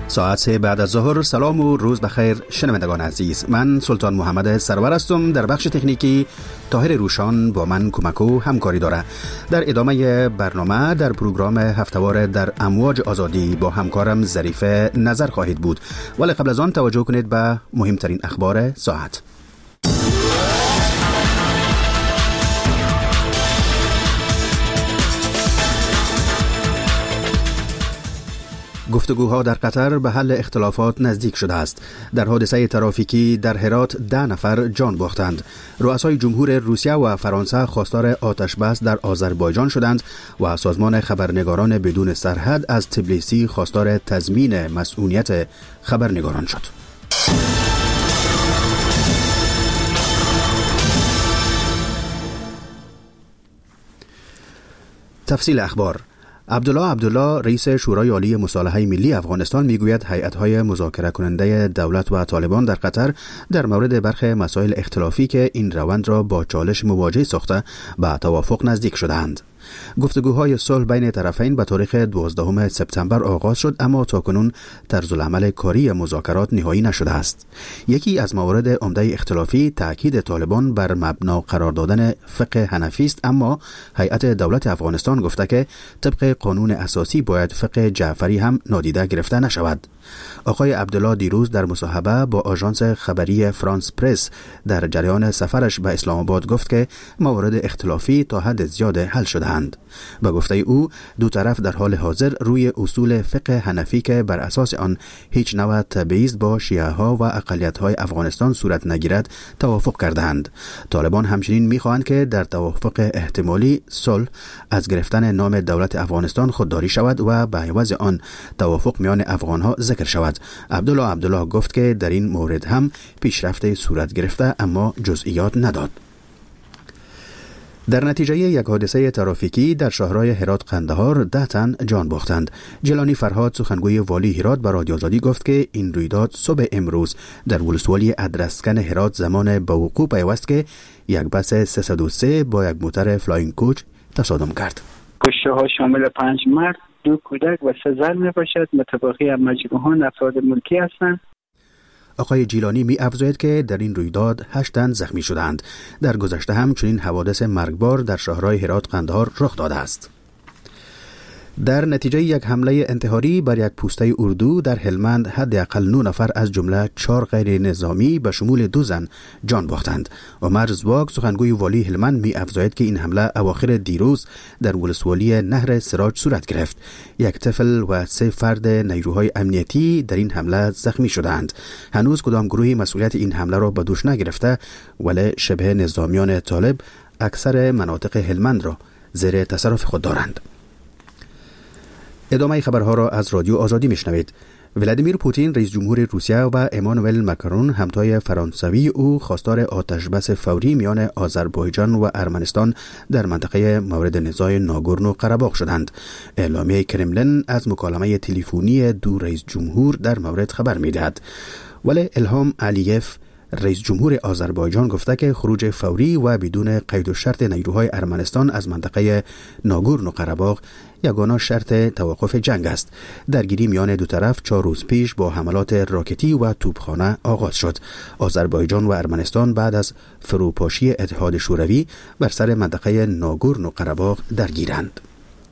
ساعت 3 بعد از ظهر. سلام و روز بخیر شنوندگان عزیز. من سلطان محمد سرور هستم. در بخش تکنیکی طاهر روشان با من کمک و همکاری داره. در ادامه برنامه در پروگرام هفتهوار در امواج آزادی با همکارم ظریف نظر خواهید بود، ولی قبل از آن توجه کنید به مهمترین اخبار ساعت. گفتگوها در قطر به حل اختلافات نزدیک شده است. در حادثه ترافیکی در هرات 10 نفر جان باختند. رؤسای جمهور روسیه و فرانسه خواستار آتش بس در آذربایجان شدند و سازمان خبرنگاران بدون سرحد از تبلیسی خواستار تضمین مسئولیت خبرنگاران شد. تفصیل اخبار. عبدالله رئیس شورای عالی مصالحه ملی افغانستان میگوید هیئت‌های مذاکره کننده دولت و طالبان در قطر در مورد برخی مسائل اختلافی که این روند را با چالش مواجه ساخته به توافق نزدیک شدند. گفتگوهای صلح بین طرفین به تاریخ 12 سپتامبر آغاز شد، اما تاکنون طرزالعمل کاری مذاکرات نهایی نشده است. یکی از موارد عمده اختلافی تأکید طالبان بر مبنا قرار دادن فقه حنفی است، اما هیئت دولت افغانستان گفته که طبق قانون اساسی باید فقه جعفری هم نادیده گرفته نشود. آقای عبدالله دیروز در مصاحبه با آژانس خبری فرانس پرس در جریان سفرش به اسلام آباد گفت که موارد اختلافی تا حد زیاد حل شده‌اند. به گفته او دو طرف در حال حاضر روی اصول فقه حنفی که بر اساس آن هیچ نوع تبعیض با شیعه ها و اقلیت‌های افغانستان صورت نگیرد توافق کردند. طالبان همچنین می‌خواهند که در توافق احتمالی صلح از گرفتن نام دولت افغانستان خودداری شود و به عوض آن توافق میان افغان‌ها ذکر شود. عبدالله گفت که در این مورد هم پیشرفت صورت گرفته، اما جزئیات نداد. در نتیجه یک حادثه ترافیکی در شهرهای هرات قندهار 10 تن جان باختند. جیلانی فرهاد سخنگوی والی هرات به رادیو آزادی گفت که این رویداد صبح امروز در ولسوالی ادرسکن هرات زمان به وقوع پیوست که یک بس 303 با یک موتر فلاینگ کوچ تصادم کرد. کشته ها شامل 5 مرد، 2 کودک و 3 زن می باشد. متوقی مجروحان افراد ملکی هستند. آقای جیلانی می افزاید که در این رویداد 8 تن زخمی شدند. در گذشته هم چنین حوادث مرگبار در شهرهای هرات قندهار رخ داده است. در نتیجه یک حمله انتحاری بر یک پوسته اردو در هلمند حداقل 9 نفر از جمله 4 غیر نظامی به شمول 2 زن جان باختند. عمر زواگ سخنگوی والی هلمند می افزاید که این حمله اواخر دیروز در ولسوالی نهر سراج صورت گرفت. یک طفل و 3 فرد نیروهای امنیتی در این حمله زخمی شدند. هنوز کدام گروهی مسئولیت این حمله را به دوش نگرفته، ولی شبه نظامیان طالب اکثر مناطق هلمند را زیر تصرف خود دارند. ادامه خبرها را از رادیو آزادی میشنوید. ولادیمیر پوتین رئیس جمهور روسیه و امانوئل ماکرون همتای فرانسوی او خواستار آتش بس فوری میان آذربایجان و ارمنستان در منطقه مورد نزاع ناگورنو قره‌باغ شدند. اعلامیه کرملین از مکالمه تلفنی دو رئیس جمهور در مورد خبر میدهد. ولی الهام علیف رئیس جمهور آذربایجان گفته که خروج فوری و بدون قید و شرط نیروهای ارمنستان از منطقه ناگورنو قره‌باغ یگانه شرط توقف جنگ است. درگیری میان دو طرف 4 روز پیش با حملات راکتی و توپخانه آغاز شد. آذربایجان و ارمنستان بعد از فروپاشی اتحاد شوروی بر سر منطقه ناگورنو قره‌باغ درگیرند.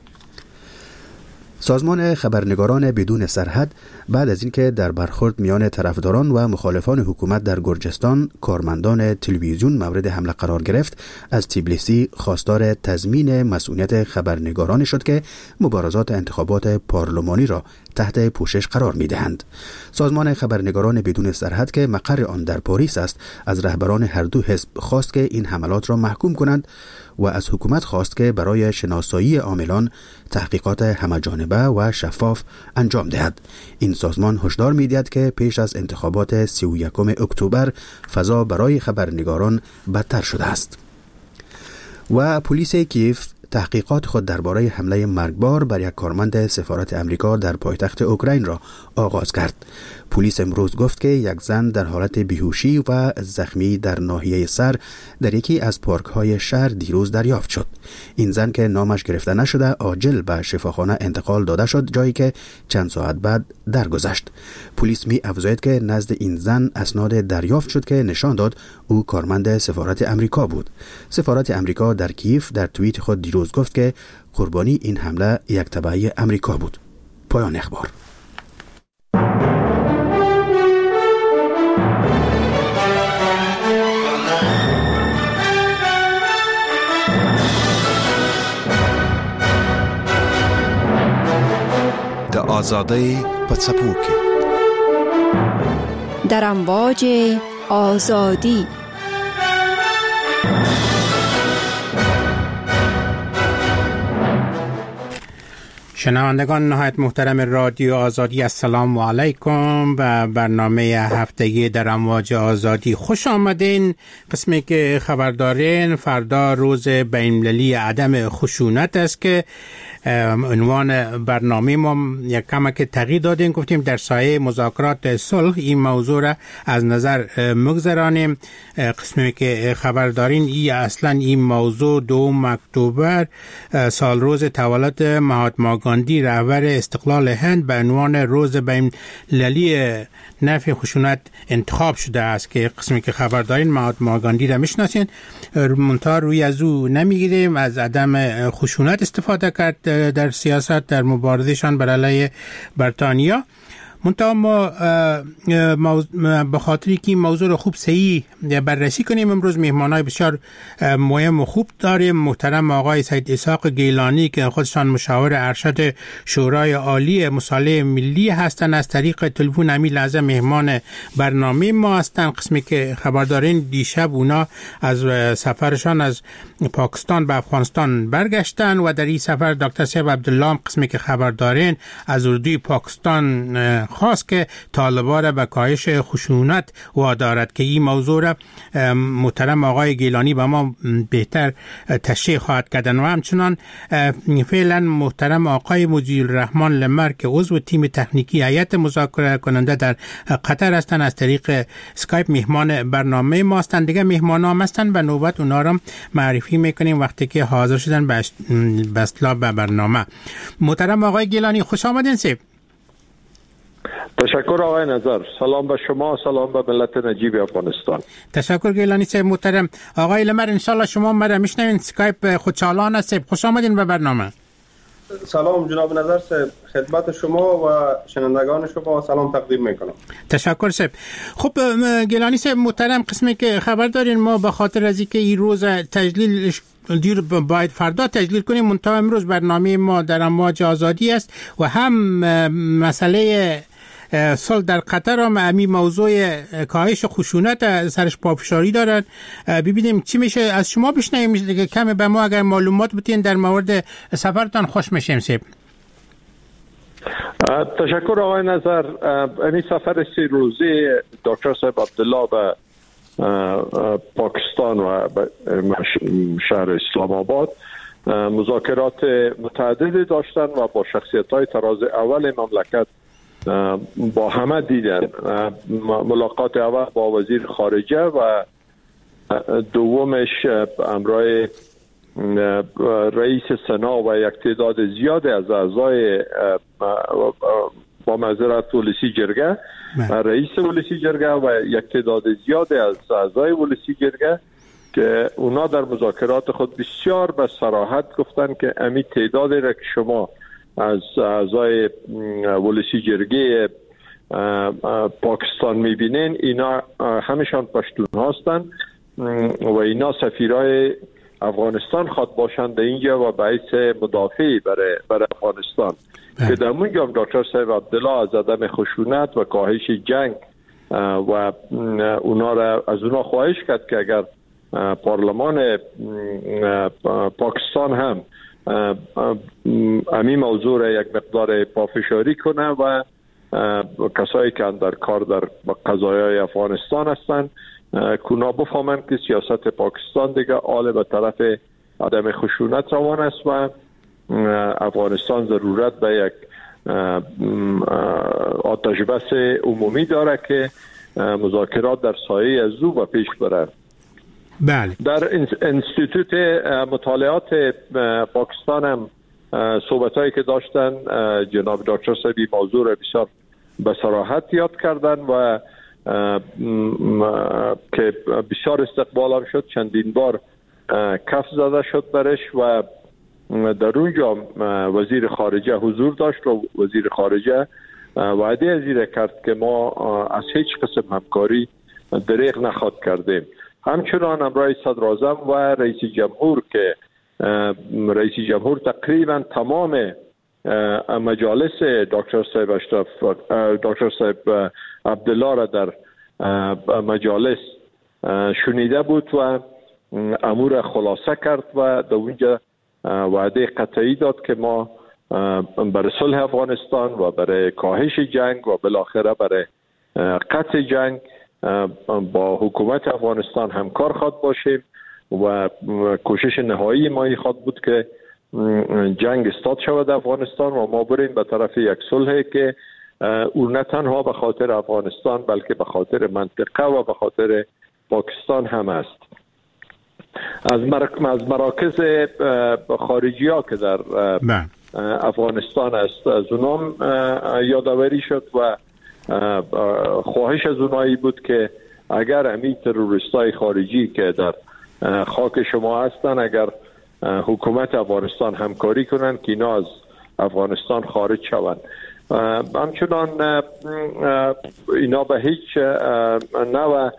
سازمان خبرنگاران بدون سرحد بعد از اینکه در برخورد میان طرفداران و مخالفان حکومت در گرجستان کارمندان تلویزیون مورد حمله قرار گرفت، از تبلیسی خواستار تضمین مسئولیت خبرنگاران شد که مبارزات انتخابات پارلمانی را تحت پوشش قرار می‌دهند. سازمان خبرنگاران بدون سرحد که مقر آن در پاریس است، از رهبران هر دو حزب خواست که این حملات را محکوم کنند و از حکومت خواست که برای شناسایی عاملان تحقیقات همه‌جانبه و شفاف انجام دهد. این سازمان هشدار می‌دهد که پیش از انتخابات 31 اکتبر فضا برای خبرنگاران بدتر شده است. و پلیس کیف تحقیقات خود درباره حمله مرگبار بر یک کارمند سفارت امریکا در پایتخت اوکراین را آغاز کرد. پلیس امروز گفت که یک زن در حالت بیهوشی و زخمی در ناحیه سر در یکی از پارک‌های شهر دیروز دریافت شد. این زن که نامش گرفته نشده عاجل به شفاخانه انتقال داده شد، جایی که چند ساعت بعد درگذشت. پلیس می افزاید که نزد این زن اسناد دریافت شد که نشان داد او کارمند سفارت امریکا بود. سفارت امریکا در کیف در توییت خود دیروز گفت که قربانی این حمله یک تبعی امریکا بود. پایان اخبار. د آزادی په څپو کې در امواج آزادی. شنوندگان نهایت محترم رادیو آزادی، السلام علیکم. و برنامه هفتگی در امواج آزادی خوش آمدین. قسمی که خبر دارین فردا روز بین‌المللی عدم خشونت است که عنوان برنامه ما یک کمک تغییر دادیم، گفتیم در سایه مذاکرات صلح این موضوع را از نظر مگذرانیم. قسمی که خبر دارین اصلا این موضوع 2 اکتبر سال روز تولد مهاتما گاندی رهبر استقلال هند به عنوان روز بین‌المللی نفی خشونت انتخاب شده است که قسمی که خبر دارین مهاتما گاندی را میشناسین، منتها روی از او نمیگیریم. از عدم خشونت استفاده کرد در سیاست در مبارزهشان بر علیه بریتانیا. منتها ما به خاطری که این موضوع رو خوب صحیح بررسی کنیم امروز مهمانای بسیار مهم و خوب داریم. محترم آقای سید اسحاق گیلانی که خودشان مشاور ارشد شورای عالی مصالحه ملی هستند، از طریق تلفن همین لحظه مهمان برنامه ما هستند. قسمی که خبر دارین دیشب اونا از سفرشان از پاکستان به افغانستان برگشتن و در این سفر دکتر صاحب عبدالله قسمی که خبر دارین از اردوی پاکستان خواست که طالبان را به کاهش خشونت وادارد که این موضوع را محترم آقای گیلانی به ما بهتر تشریح خواهد کردن. و همچنان فعلا محترم آقای مجیدالرحمن لمر که عضو تیم تکنیکی هیئت مذاکره کننده در قطر هستند از طریق اسکایپ مهمان برنامه ما هستند. دیگه مهمان هم هستند، به نوبت اونا را معرفی میکنیم وقتی که حاضر شدن به اصطلاح به برنامه. محترم آقای گیلانی خوش آمدین. تشکر آقای نظر. سلام به شما، سلام به ملت نجیب افغانستان. تشکر گیلانی صاحب. محترم آقای لمر انشالله شما مرا میشنوین، اسکایپ خودچالان است. خوش آمدین به برنامه. سلام جناب نظر صاحب، خدمت شما و شنوندگان شما سلام تقدیم میکنم. تشکر صاحب. خب گیلانی صاحب محترم، قسمی که خبر دارین ما به خاطر از اینکه این روز تجلیل دیر باید فردا تجلیل کنیم، منتها امروز برنامه ما در امواج آزادی است و هم مسئله صلح در قطر هم همین موضوع کاهش خشونت سرش پافشاری دارد. ببینیم چی میشه. از شما بشنویم کمی به ما اگر معلومات بتین در مورد سفرتان خوش میشیم. سیب تشکر آقای نظر. این سفر 3 روزه دکتر صاحب عبدالله به پاکستان و شهر اسلام آباد مذاکرات متعددی داشتن و با شخصیت‌های تراز اول مملکت با همه دیدن. ملاقات اول با وزیر خارجه و دومش همراه رئیس سنا و یک تعداد زیادی از اعضای با معذرت ولسی جرگه، رئیس ولسی جرگه و یک تعداد زیادی از اعضای ولسی جرگه که اونا در مذاکرات خود بسیار به صراحت گفتن که امی تعدادی را که شما از اعضای ولسی جرگه پاکستان میبینین اینا همشان پشتون هستن و اینا سفیرای افغانستان خواد باشند در اینجا و باعث مدافعی برای افغانستان که در اونجا هم دکتر صاحب عبدالله از عدم خشونت و کاهش جنگ و اونا را از اونا خواهش کرد که اگر پارلمان پاکستان هم همین موضوع را یک مقدار پافشاری کنه و کسایی که در کار در قضایای افغانستان هستند کونا بفهمند که سیاست پاکستان دیگه آل به طرف عدم خشونت روان است و افغانستان ضرورت به یک آتش بس عمومی داره که مذاکرات در سایه از او به پیش بره. بله. در انستیتوت مطالعات پاکستان هم صحبتایی که داشتن جناب دکتر صاحبی موضوع را بسیار به صراحت یاد کردن و که بسیار استقبال هم شد، چندین بار کف زده شد برش و در اونجا وزیر خارجه حضور داشت و وزیر خارجه وعده ازیره کرد که ما از هیچ قسم همکاری دریغ نخواهد کردیم. همچنان امرای صدر اعظم و رئیس جمهور که رئیس جمهور تقریبا تمام مجالس دکتر صاحب عبدالله را در مجالس شنیده بود و امور خلاصه کرد و در اونجا وعده قطعی داد که ما برای صلح افغانستان و برای کاهش جنگ و بالاخره برای قطع جنگ با حکومت افغانستان همکار خواد باشیم و کوشش نهایی ما خواد بود که جنگ استاد شود افغانستان و ما بریم به طرف یک صلحی که او نه تنها به خاطر افغانستان بلکه به خاطر منطقه و به خاطر پاکستان هم است. از مراکز خارجی ها که در افغانستان است از اونام یادآوری شد و خواهش از اونایی بود که اگر امی تروریستای خارجی که در خاک شما هستن اگر حکومت افغانستان همکاری کنن که اینا از افغانستان خارج شوند. همچنان اینا به هیچ نوع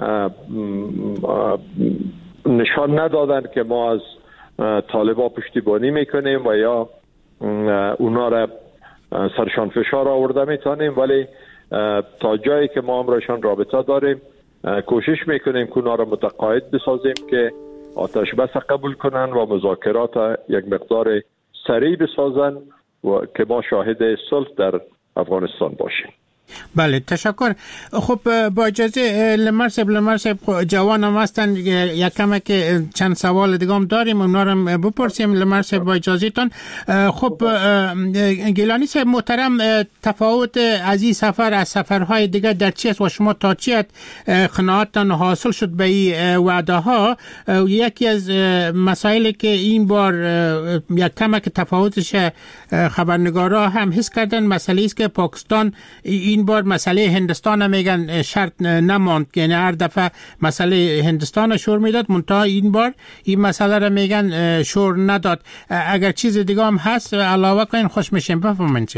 نشان ندادن که ما از طالبان پشتیبانی میکنیم و یا اونا را سرشان فشار آورده میتونیم، ولی تا جایی که ما امرشان رابطه داریم کوشش میکنیم که اونا را متقاعد بسازیم که آتش بس قبول کنن و مذاکرات یک مقدار سریع بسازن و که ما شاهد صلح در افغانستان باشیم. بله تشکر. خب با اجازه لمرسب جوان هم هستن یک کمه که چند سوال دیگه هم داریم اونا رو بپرسیم لمرسب با اجازهتون. خب گیلانی صاحب محترم، تفاوت از این سفر از سفرهای دیگه در چی است و شما تا چی قناعتتان حاصل شد به این وعده ها؟ یکی از مسائلی که این بار یک کمه که تفاوتش خبرنگارا هم حس کردن مسئله است که پاکستان این بار مسئله هندستان هم میگن شرط نماند، یعنی هر دفعه مسئله هندستان شور میداد منتها این بار این مسئله را میگن شور نداد. اگر چیز دیگه هم هست علاوه کنین خوش میشیم. بفرمایید.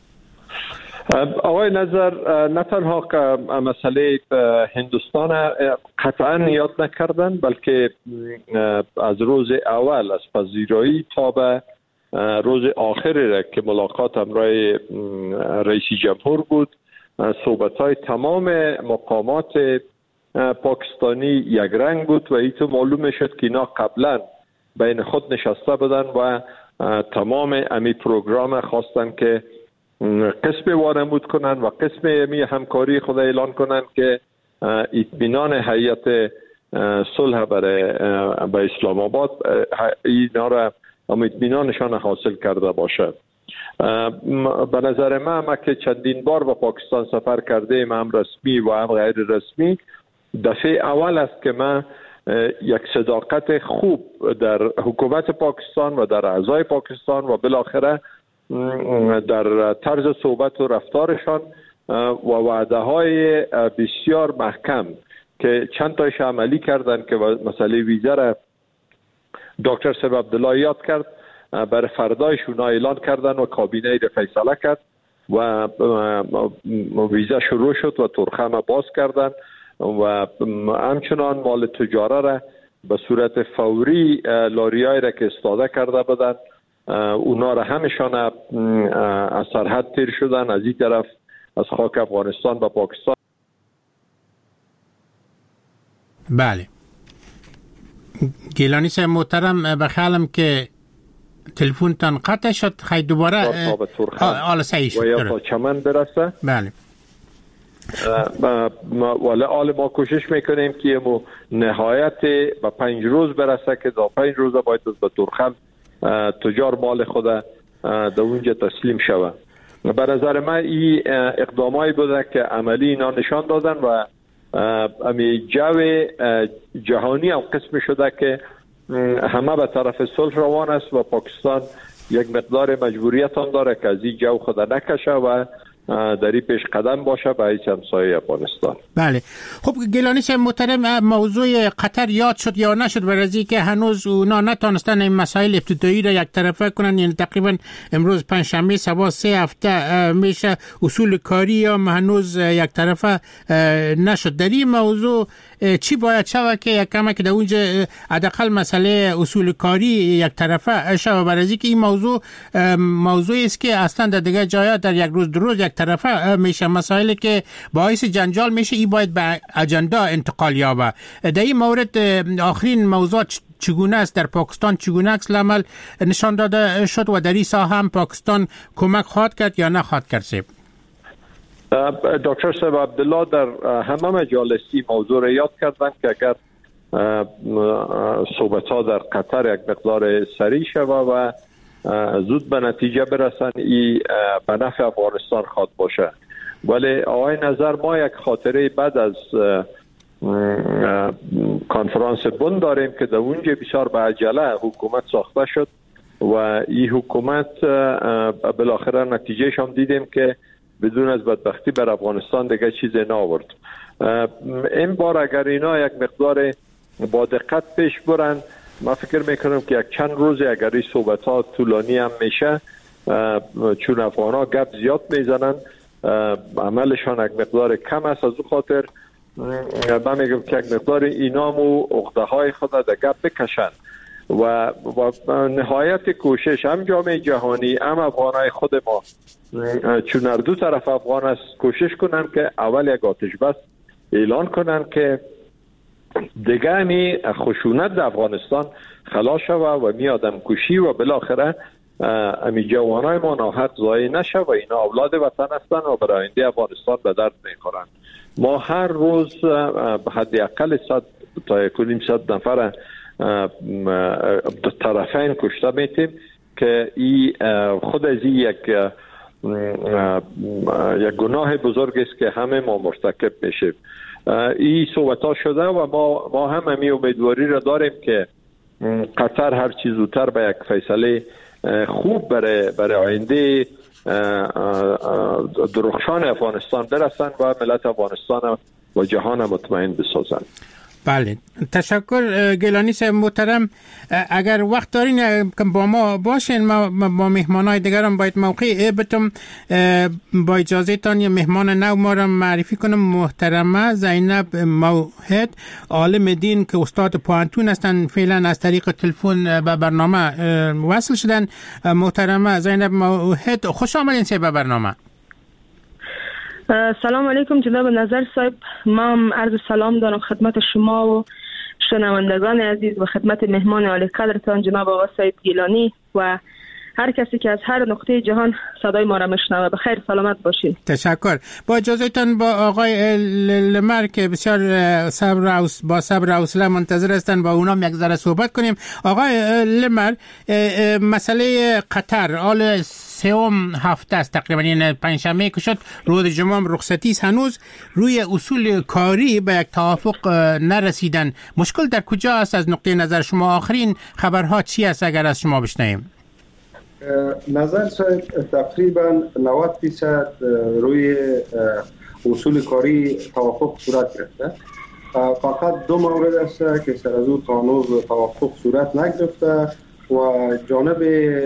آقای نظر نه تنها که مسئله هندوستان قطعا یاد نکردن بلکه از روز اول از پذیرایی تا به روز آخری که ملاقات همراه رئیس جمهور بود صحبت‌های تمام مقامات پاکستانی یک رنگ بود و ایتو معلوم شد که اینا قبلا بین خود نشسته بودن و تمام امی پروگرام خواستن که قسم وانمود کنن و قسم امی همکاری خود اعلان کنن که اطمینان هیئت صلح برای اسلام آباد اینا را اطمینانشان حاصل کرده باشد. به نظر من که چندین بار به پاکستان سفر کرده ایم هم رسمی و هم غیر رسمی دفعه اول است که من یک صداقت خوب در حکومت پاکستان و در اعضای پاکستان و بالاخره در طرز صحبت و رفتارشان و وعده های بسیار محکم که چند تایش عملی کردن که مسئله ویزه را دکتر صاحب عبدالله یاد کرد برای فردایش اونا اعلان کردن و کابینه را فیصله کرد و ویزه شروع شد و ترخم باز کردن و همچنان مال تجاره را به صورت فوری لاریای را که استاده کرده بودن اونا را همشان از سرحد تیر شدن از این طرف از خاک افغانستان به پاکستان. بله گیلانی صاحب محترم بخیالم که تلفنتان قطع شد، خیلی دوباره حالا صحیح شد و یا تا چمن برسه. بله ولی حال ما کوشش میکنیم که نهایت به 5 روز برسه که تا 5 روز باید به ترخم تجار مال خود در اونجا تسلیم شود. به نظر من این اقدامایی بوده که عملی اینا نشان دادن و امی جو جهانی هم قسم شده که همه به طرف صلح روان است و پاکستان یک مقدار مجبوریت هم داره که از این جو خود نکشه و در این پیش قدم باشه به هیچ همسایه افغانستان. بله. خب گیلانی صاحب محترم، موضوع قطر یاد شد یا نشد؟ برای که هنوز اونا نتونستن این مسائل ابتدایی را یک طرفه کنن، یعنی تقریبا امروز پنجشنبه سوا 3 هفته میشه اصول کاری یا هنوز یک طرفه نشد. در این موضوع چی باید شود که یک کمک در اونجا حداقل مسئله اصول کاری یک طرفه شود؟ برای که این موضوعی است که اصلا در دیگه جاها در یک روز دو روز یک طرفه میشه، مسائلی که باعث جنجال میشه این باید به اجندا انتقال یابه. در این مورد آخرین موضوع چگونه است در پاکستان؟ چگونه عکس العمل نشان داده شد و در این ساحه هم پاکستان کمک خواهد کرد یا نخواهد کرد؟ دکتر صاحب عبدالله در همه مجالسی موضوع را یاد کردن که اگر صحبت ها در قطر یک مقدار سریع شود و زود به نتیجه برسن، این به نفع افغانستان خواهد باشه. ولی آقای نظر ما یک خاطره بعد از کنفرانس بن داریم که در اونجا بسیار به عجله حکومت ساخته شد و این حکومت بالاخره نتیجهش هم دیدیم که بدون از بدبختی بر افغانستان دیگه چیزی نآورد. این بار اگر اینا یک مقدار با دقت پیش برن، ما فکر میکنم که یک چند روز اگر این صحبت ها طولانی هم میشه، چون افغان ها گپ زیاد میزنن، عملشان یک مقدار کم است، از اون خاطر من میگم که یک مقدار اینام و عقده های خود در گپ بکشن و نهایت کوشش هم جامعه جهانی هم افغان های خود ما، چون هر دو طرف افغان است، کوشش کنن که اول یک آتش بس اعلان کنن که دیگه همی خشونت در افغانستان خلاص شوه و می آدم کشی و بالاخره امی جوانای ما ناحق ضایع نشه و اینا اولاد وطن هستن و برای آینده افغانستان به درد میخورن. ما هر روز حداقل 100 تا 100 نفر طرفین کشته میتیم که ای خود از یک گناه بزرگ است که همه ما مرتکب میشیم. این صحبت ها شده و ما هم همی امیدواری را داریم که قطر هر چیز زودتر به یک فیصله خوب برای آینده درخشان افغانستان برسن و ملت افغانستان و جهان مطمئن بسازن. بله، تشکر گیلانی صاحب محترم. اگر وقت دارین با ما باشین، ما با مهمانای دیگر هم باید موقع بتم. با اجازه تان یه مهمان نو ما را معرفی کنم، محترمه زینب موحد، عالم دین که استاد پوهنتون هستن، فعلا از طریق تلفن به برنامه وصل شدن. محترمه زینب موحد، خوش آمدین به برنامه. سلام علیکم جناب نظر صاحب، ما عرض سلام دارم خدمت شما و شنوندگان عزیز و خدمت مهمان عالی قدرتان جناب آقا صاحب گیلانی و هر کسی که از هر نقطه جهان صدای ما را میشنوه. بخیر سلامت باشید. تشکر. با اجازهتان با آقای لمر که بسیار با صبر و حوصله منتظر هستن با اونام یک ذره صحبت کنیم. آقای لمر، مسئله قطر حال 3 هفته است تقریبا، این پنجشنبه که شد روز جمعه رخصتی است، هنوز روی اصول کاری به یک توافق نرسیدن. مشکل در کجا است از نقطه نظر شما؟ آخرین خبرها چی است اگر از شما بشنویم؟ نظر صاحب تقریبا 90% روی اصول کاری توافق صورت گرفته. فقط 2 مورد است که سر از او تا هنوز توافق صورت نگرفته و جانب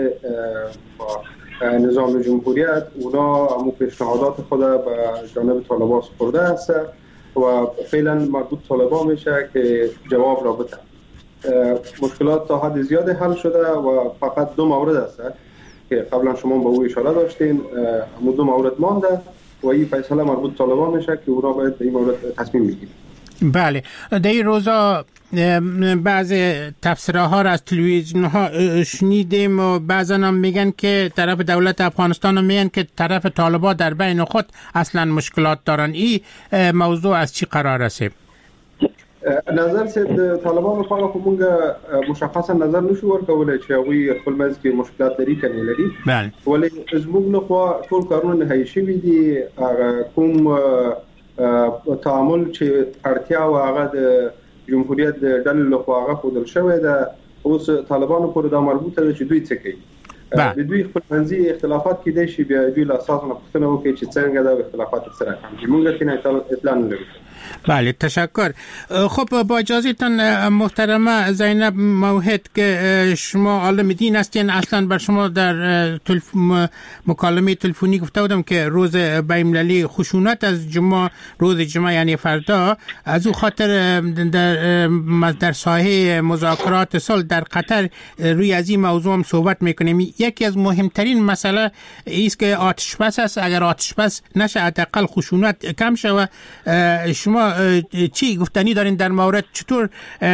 نظام جمهوریت اونا همون پیشنهادات خود به جانب طالبان سپرده است و فعلا مربوط طالبان میشه که جواب را بده. مشکلات تا حد زیاد حل شده و فقط 2 مورد است که قبلا شما به او اشاره داشتین، همون 2 مورد مانده و این فیصله مربوط طالبان میشه که اونا باید به این مورد تصمیم بگیرن. بله، در این روزا بعض تفسیرها را از تلویزیون ها شنیدیم و بعضا هم میگن که طرف دولت افغانستان هم میگن که طرف طالبان در بین خود اصلا مشکلات دارن. این موضوع از چی قرار است؟ نظر سید طالبانو په اړه کومه مشخصه نظر نشو ورکولای چې هغه خپل مز کې مشکلات لري کني لري ولې زموږ له خوا ټول کارونه نهایی شوي دي کوم تعامل چې اړتیا واغه د جمهوریت د ډلې له خوا هغه خودل شوی ده اوس طالبانو پر دا مربوطه ده چې دوی څه کوي د دوی خپلمنځي اختلافات کې دي چې بیا دوی له اساس نه پوښتنه وکړي چې څنګه دا اختلافات سره کوي موږ ته اطلاع نه لرو. بله تشکر. خب با اجازهتان محترمه زینب موحد که شما عالم دین هستین، اصلا بر شما در مکالمه تلفنی گفته بودم که روز بین‌المللی خشونت از جمعه، روز جمعه یعنی فردا، از او خاطر در ساحه مذاکرات صلح در قطر روی از این موضوع هم صحبت میکنیم. یکی از مهمترین مسئله است که آتش بس است. اگر آتش بس نشه حداقل خشونت کم شود. شما چی گفتنی دارین در مورد چطور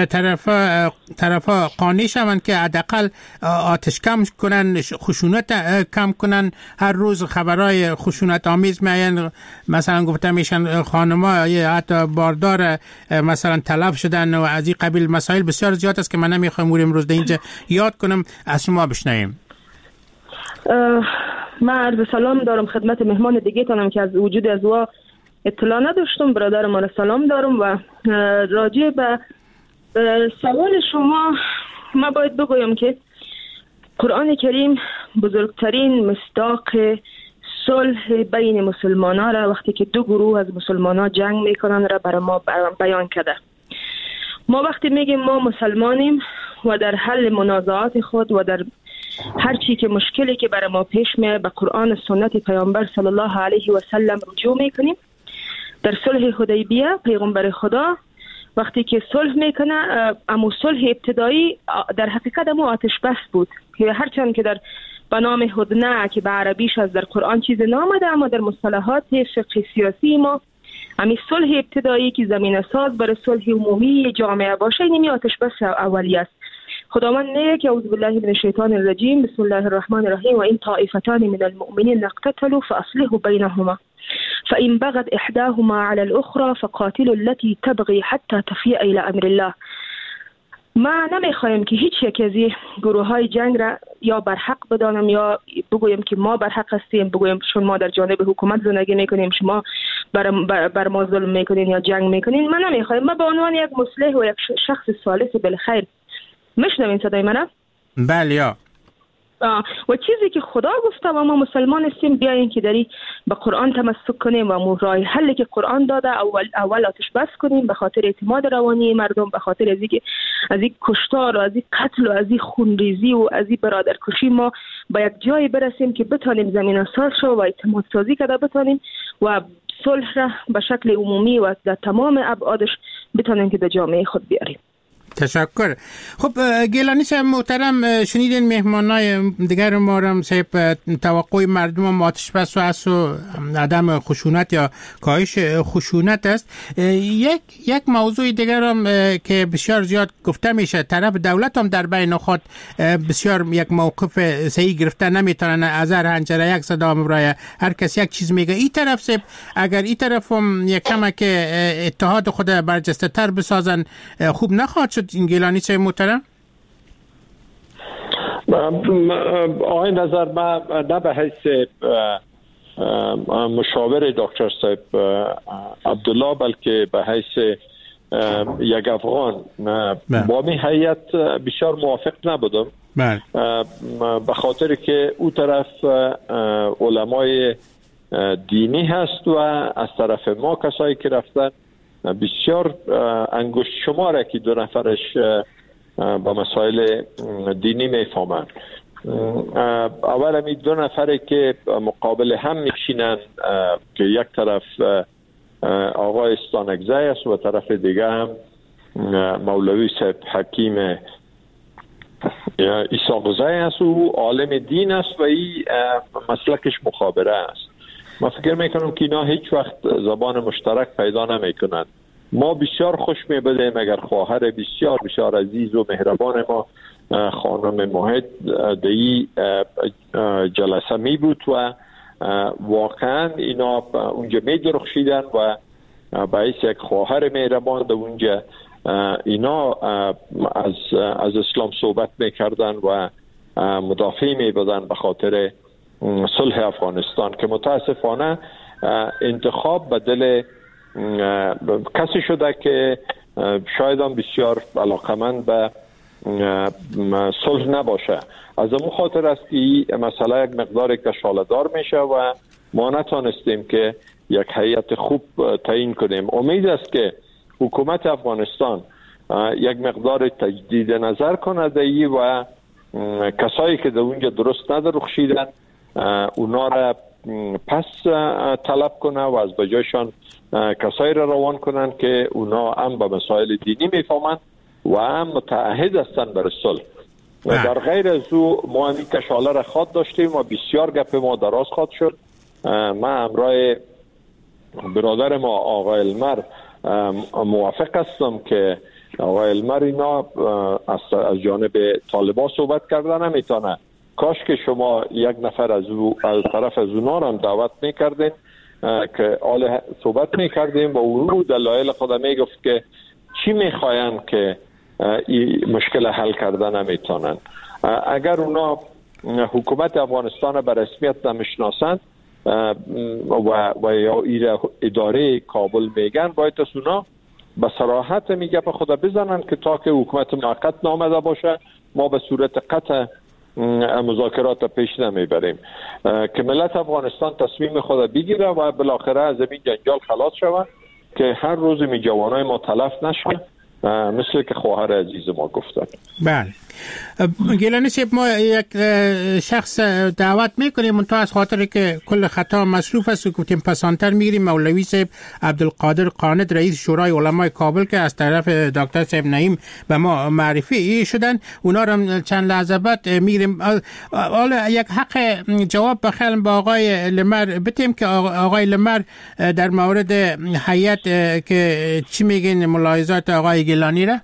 طرفا قانع شوند که حداقل آتش کم کنن، خشونت کم کنن؟ هر روز خبرای خشونت آمیز میان، مثلا گفته میشن خانم‌ها یا حتی باردار مثلا تلف شدن و از این قبیل مسائل بسیار زیاد است که من نمیخوام امروز در اینجا یاد کنم. از شما بشنویم. من عرض سلام دارم خدمت مهمان دیگه تانم که از وجود از وا اطلاع نداشتم. برادر ما را سلام دارم و راجع به سوال شما ما باید بگویم که قرآن کریم بزرگترین مصداق صلح بین مسلمانان را وقتی که دو گروه از مسلمانان جنگ میکنن را برای ما بیان کرده. ما وقتی میگیم ما مسلمانیم و در حل منازعات خود و در هر چی که مشکلی که برای ما پیش میاد به قرآن و سنت پیامبر صلی الله علیه و سلم رجوع میکنیم. در صلح حدیبیه پیغمبر خدا وقتی که صلح میکنه، اما صلح ابتدایی در حقیقت امو آتش بس بود که هرچند که در به نام هدنه که به عربیش از در قرآن چیز نامده، اما در مصطلحات فقه سیاسی ما امی صلح ابتدایی که زمینه ساز برای صلح عمومی جامعه باشه اینمی آتش بس اولی است. خداوند میگه که اعوذ بالله من الشیطان الرجیم بسم الله الرحمن الرحیم و این طائفتان من المؤمنین اقتتلوا فاصلحوا بینهما فإن بغت إحداهما على الأخرى فقاتلوا التي تبغي حتى تفيء إلى أمر الله. ما نمیخوایم که هیچ یک از این گروه های جنگ را یا برحق بدانم یا بگویم که ما برحق هستیم، بگویم چون ما در جانب حکومت زندگی میکنیم شما بر ما ظلم میکنین یا جنگ میکنین. من نمیخوایم. ما به عنوان یک مصلح و یک شخص صالح بالخیر میشنوین صدای منه؟ بله یا و چیزی که خدا گفته و ما مسلمان هستیم بیاین که داری به قرآن تمسک کنیم و راه حلی که قرآن داده اول آتش بس کنیم به خاطر اعتماد روانی مردم، به خاطر از این کشتار و از این قتل و از این خونریزی و از این برادرکشی ما به یک جایی برسیم که بتانیم زمین ساز شو و اعتماد سازی کرده بتانیم و صلح را به شکل عمومی و در تمام ابعادش بتانیم که به جامعه خود بیاریم. تشکر. خب گیلانی صاحب محترم، شنیدین مهمانای دیگر ما را صاحب توقع مردم آتش بس و عدم خشونت یا کاهش خشونت است. یک موضوع دیگر هم که بسیار زیاد گفته میشه، طرف دولت هم در بین خود بسیار یک موقف صحیح گرفته نمیتونن، از هر حنجره یک صدا برای هر کس یک چیز میگه. این طرف صاحب اگر این طرف هم یک کمک اتحاد خود برجسته تر بسازن خوب نخواهد شد؟ این گیلانی چه محترم؟ آقای نظر من نه به حیث مشاور دکتر صاحب عبدالله بلکه به حیث یک افغان با می هیئت بسیار موافق نبودم، به خاطر که او طرف علمای دینی هست و از طرف ما کسایی که رفتن بسیار انگشت شماره که دو نفرش با مسائل دینی میفهمند. اول همی دو نفره که مقابل هم میشینن که یک طرف آقای استانکزی است و طرف دیگه هم مولوی صاحب حکیم ایساقزی است و عالم دین است و این مسلکش مخابره است. ما فکر میکنم که اینا هیچ وقت زبان مشترک پیدا نمیکنند. ما بسیار خوش میبودیم اگر خواهر بسیار بسیار عزیز و مهربان ما خانم موحد دی جلسه می بود و واقعا اینا اونجا می درخشیدن و باعث یک خواهر مهربان در اونجا اینا از اسلام صحبت میکردن و مدافع میبودن به خاطر صلح افغانستان که متاسفانه انتخاب به دل کسی شده که شاید هم بسیار علاقمند به صلح نباشه. از اون خاطر است که این مسئله یک مقدار کشاله‌دار میشه و ما نتانستیم که یک هیئت خوب تعیین کنیم. امید است که حکومت افغانستان یک مقدار تجدید نظر کنه در و کسایی که در اونجا درست ندرخشیدن اونا را پس طلب کنه و از بجایشان کسایی را روان کنن که اونا هم به مسائل دینی میفهمند و هم متعهد هستند برای صلح. در غیر از او ما همین کشاله را خواد داشتیم و بسیار گپ ما دراز خواد شد. من همراه برادر ما آقای المر موافق هستم که آقای المر اینا از جانب طالبان صحبت کردن نمیتونه. کاش که شما یک نفر از طرف از اونا هم دعوت میکردین که صحبت میکردیم و او دلایل خود میگفت که چی میخواین که این مشکل حل کردن نمیتونن. اگر اونا حکومت افغانستان به رسمیت نمیشناسند و یا اداره کابل میگن باید از اونا به صراحت میگه به خدا بزنن که تا که حکومت موقت نامده باشه ما به صورت قطع مذاکرات پیش نمیبریم که ملت افغانستان تصمیم خود بگیره و بالاخره از این جنجال خلاص شود که هر روز می جوانای ما تلف نشه مثل که خواهر عزیز ما گفتن. بله گیلانی صاحب ما یک شخص دعوت میکنیم منتها از خاطر که کل خطا مصروف است و گفتیم پسانتر میگیریم مولوی صاحب عبدالقادر قاند رئیس شورای علمای کابل که از طرف دکتر صاحب نعیم به ما معرفی شدن اونا رو چند لحظه بعد میگیریم. حالا یک حق جواب بخیرم با آقای لمر بتیم که آقای لمر در مورد هیئت که چی میگین ملاحظات آقای گیلانی را؟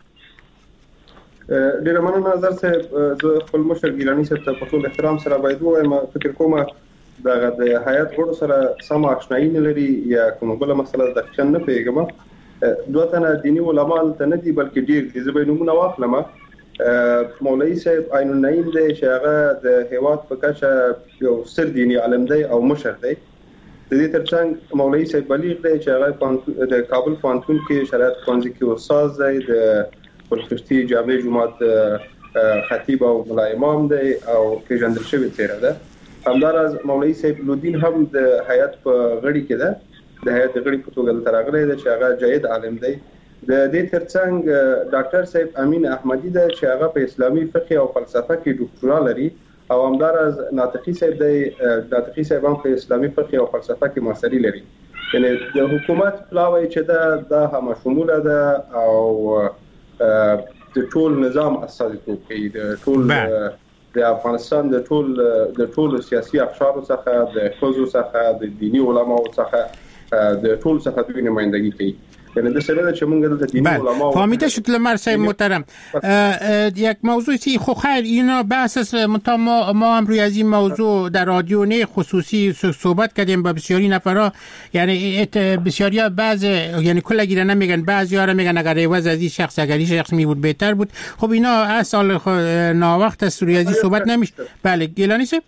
ډیره مننه نظر صاحب. زه خپل مشر ګیلاني صاحب ته په ټول احترام سره باید ووایم فکر کوم دغه د هیئت غړو سره سم آشنایي نه لري یا کومه بله مسله دقیقا نه پوهېږم. دوه تنه دیني علما هلته نه دي بلکې ډېر دي. زه به یې نومونه واخلم. مولوي صاحب عین النعیم دی چې هغه د هیواد په کچه یو ستر دیني عالم دی او مشر دی. د دې ترڅنګ مولوي صاحب بلیغ دی چې هغه د کابل پوهنتون کې شریعت پوهنځي کې استاد دی، د پلخشتي جامع جماعت خطیب او ملا امام دی او پیژندل شوی څیره ده. همداراز مولوي صاحب لودین هم د هیئت په غړي کې ده، د هیئت غړي په توګه دلته راغلی دی چې هغه جید عالم دی. د دې ترڅنګ ډاکټر صاحب امین احمدی دی چې هغه په اسلامي فقه او فلسفه کې ډاکټورا لري او همداراز ناطقي صاحب دی. ناطقي صاحب هم په اسلامي فقه او فلسفه کې ماستري لري. یعنی د حکومت پلاوی چې دا هم شموله ده او د ټول نظام استازیتوب کوي، د ټول د افغانستان د ټول سیاسي اقشارو څخه، د ښځو څخه، د دیني علماو څخه، د ټول څخه دوی نمایندګي کوي. یعنی د سره چې موږ د دیني علماو فهمیده شد. لمر صاحب محترم یک موضوعی خو خیر اینا بحث است. ما هم روی از این موضوع در رادیو نه خصوصی صحبت کردیم با بسیاری نفرا. یعنی بسیاری یعنی کل گیره نمیگن، بعضی‌ها را میگن اگر عوض از این شخص اگر این شخص می بود بهتر بود. خب اینا اصل ناوقت است روی از این صحبت نمیشه. بله گیلانی صاحب.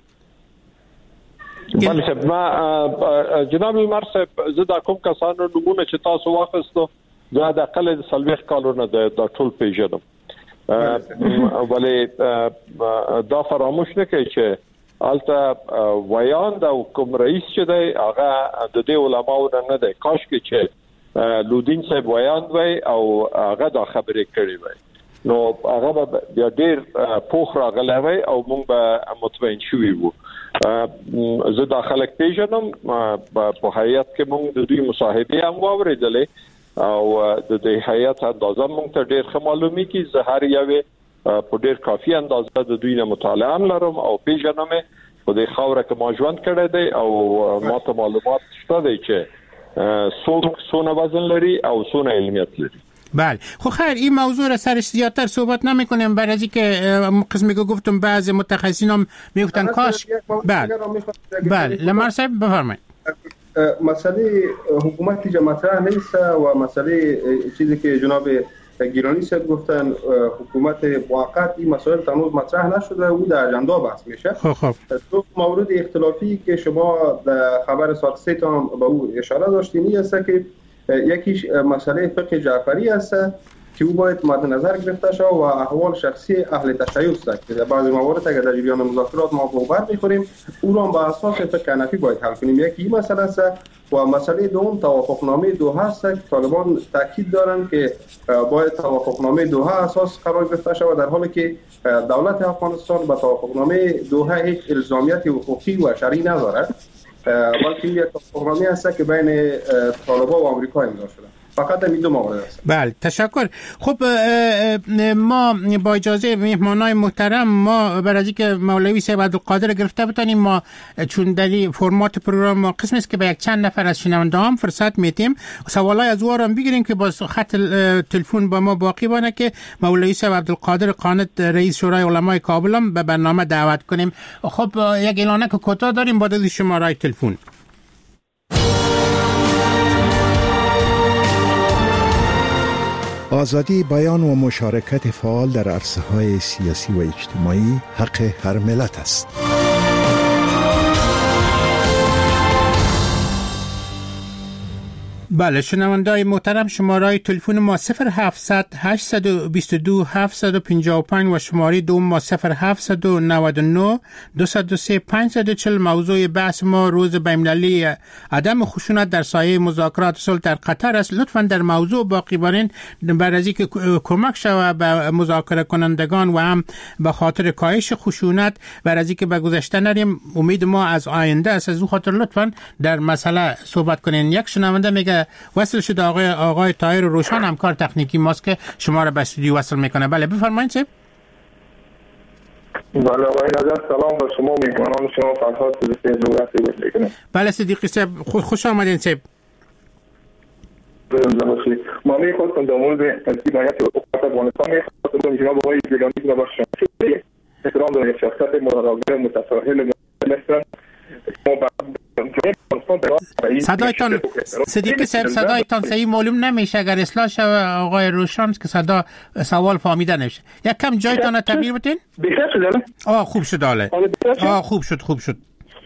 بله صاحب ما جناب المر صاحب زه دا کوم کسانو نمونه چې تاسو واخستو دا د اقل د سلويخ کالونه د ټول پیژنم ولی دا فراموش نه کوي چې البته ویان د کوم رئیس چې دی هغه د دې علماو نه دی. کاش کې چې لودین صاحب ویان وای او هغه دا خبرې کړې وای نو هغه به ډېر پوخ راغلی وای او موږ به مطمئن شوي وو. زه دا خلک پیژنم په هیئت کې موږ د دوی مصاحبې هم واورېدلې او د دې هیئت اندازه موږ ته ډېر ښه معلومیږي. زه هر یوې په ډېر کافي اندازه د دوی نه مطالعه هم لرم او پیژنم په دې خاوره کې ما ژوند کړی دی او ما ته معلومات شته دی چې څونه وزن لري او څونه علمیت لري. بله خب خیر این موضوع را سرش زیادتر صحبت نمی کنیم برای از اینکه قسمی که گفتم بعضی متخصصین هم میگفتن کاش. بله لمر صاحب بفرمایید. مسئله حکومتی جماعت نیست و مسئله چیزی که جناب گیلانی صاحب گفتن حکومت موقت این مسائل تنوز مطرح نشده و در اجندا بحث میشه. خب دو مورد اختلافی که شما در خبر ساعت 3 تا به او اشاره داشتین این است که یکیش مسئله فقه جعفری است که او باید مد نظر گرفته شود و احوال شخصی اهل تشیع است که در بعضی موارد اگر در جریان مذاکرات ما بر میخوریم او را به اساس فقه حنفی باید حل کنیم. یکی این مسئله است و مسئله دوم توافقنامه دوحه است که طالبان تاکید دارند که باید توافقنامه دوحه اساس قرار گرفته شود، در حالی که دولت افغانستان به توافقنامه دوحه هیچ الزامیت حقوقی و شرعی ندارد، بلکه یک توافقنامه است که بین طالبان و آمریکا امضا شده. فقط این دو مورد است. بله تشکر. خب ما با اجازه مهمانای محترم ما برای اینکه مولوی صاحب عبدالقادر گرفته بتانیم، ما چون در فرمات پروگرام ما قسم است که به یک چند نفر از شنونده‌ام فرصت میدیم سوالای از وارم بگیریم که با خط تلفن با ما باقی بانه که مولوی صاحب عبدالقادر قانت رئیس شورای علمای کابل هم به برنامه دعوت کنیم. خب یک اعلانه که کوتاه داریم بعد از شماره تلفن. آزادی بیان و مشارکت فعال در عرصه‌های سیاسی و اجتماعی حق هر ملت است. بله شنونده‌های محترم، شماره تلفن ما 0700 822 755 و شماره دوم ما 0799 203 540. موضوع بحث ما روز بین‌المللی عدم خشونت در سایه مذاکرات صلح در قطر است. لطفاً در موضوع باقی باشین برای اینکه کمک شود به مذاکره کنندگان و هم به خاطر کاهش خشونت برای اینکه به گذشته نریم. امید ما از آینده است، از اون خاطر لطفاً در مسئله صحبت کنین. یک شنونده میگه وصل شده آقای طاهر روشن، همکار تکنیکی ماست که شما را به استودیو وصل میکنه. بله بفرمایید صاحب. بله آقای نظر سلام به شما میکنم، شما فرهاد صدیقی زورتی بکنید. بله صدیقی صاحب خوش آمدین صاحب. ما میخواستم در مورد ترکیب هیئت حکومت افغانستان میخواستم جناب آقای گیلانی را با شخصیت احترام دارم، شخصیت مراقب متساهل مثلا صدایتان صدیقی صاحب صدایتان صحیح معلوم نمیشه، اگر اصلاح شود آقای روشن که صدا سوال فهمیده نمیشه. یک کم جایتان تغییر بدین. بهتر شده؟ خوب شد حاله. خوب شد.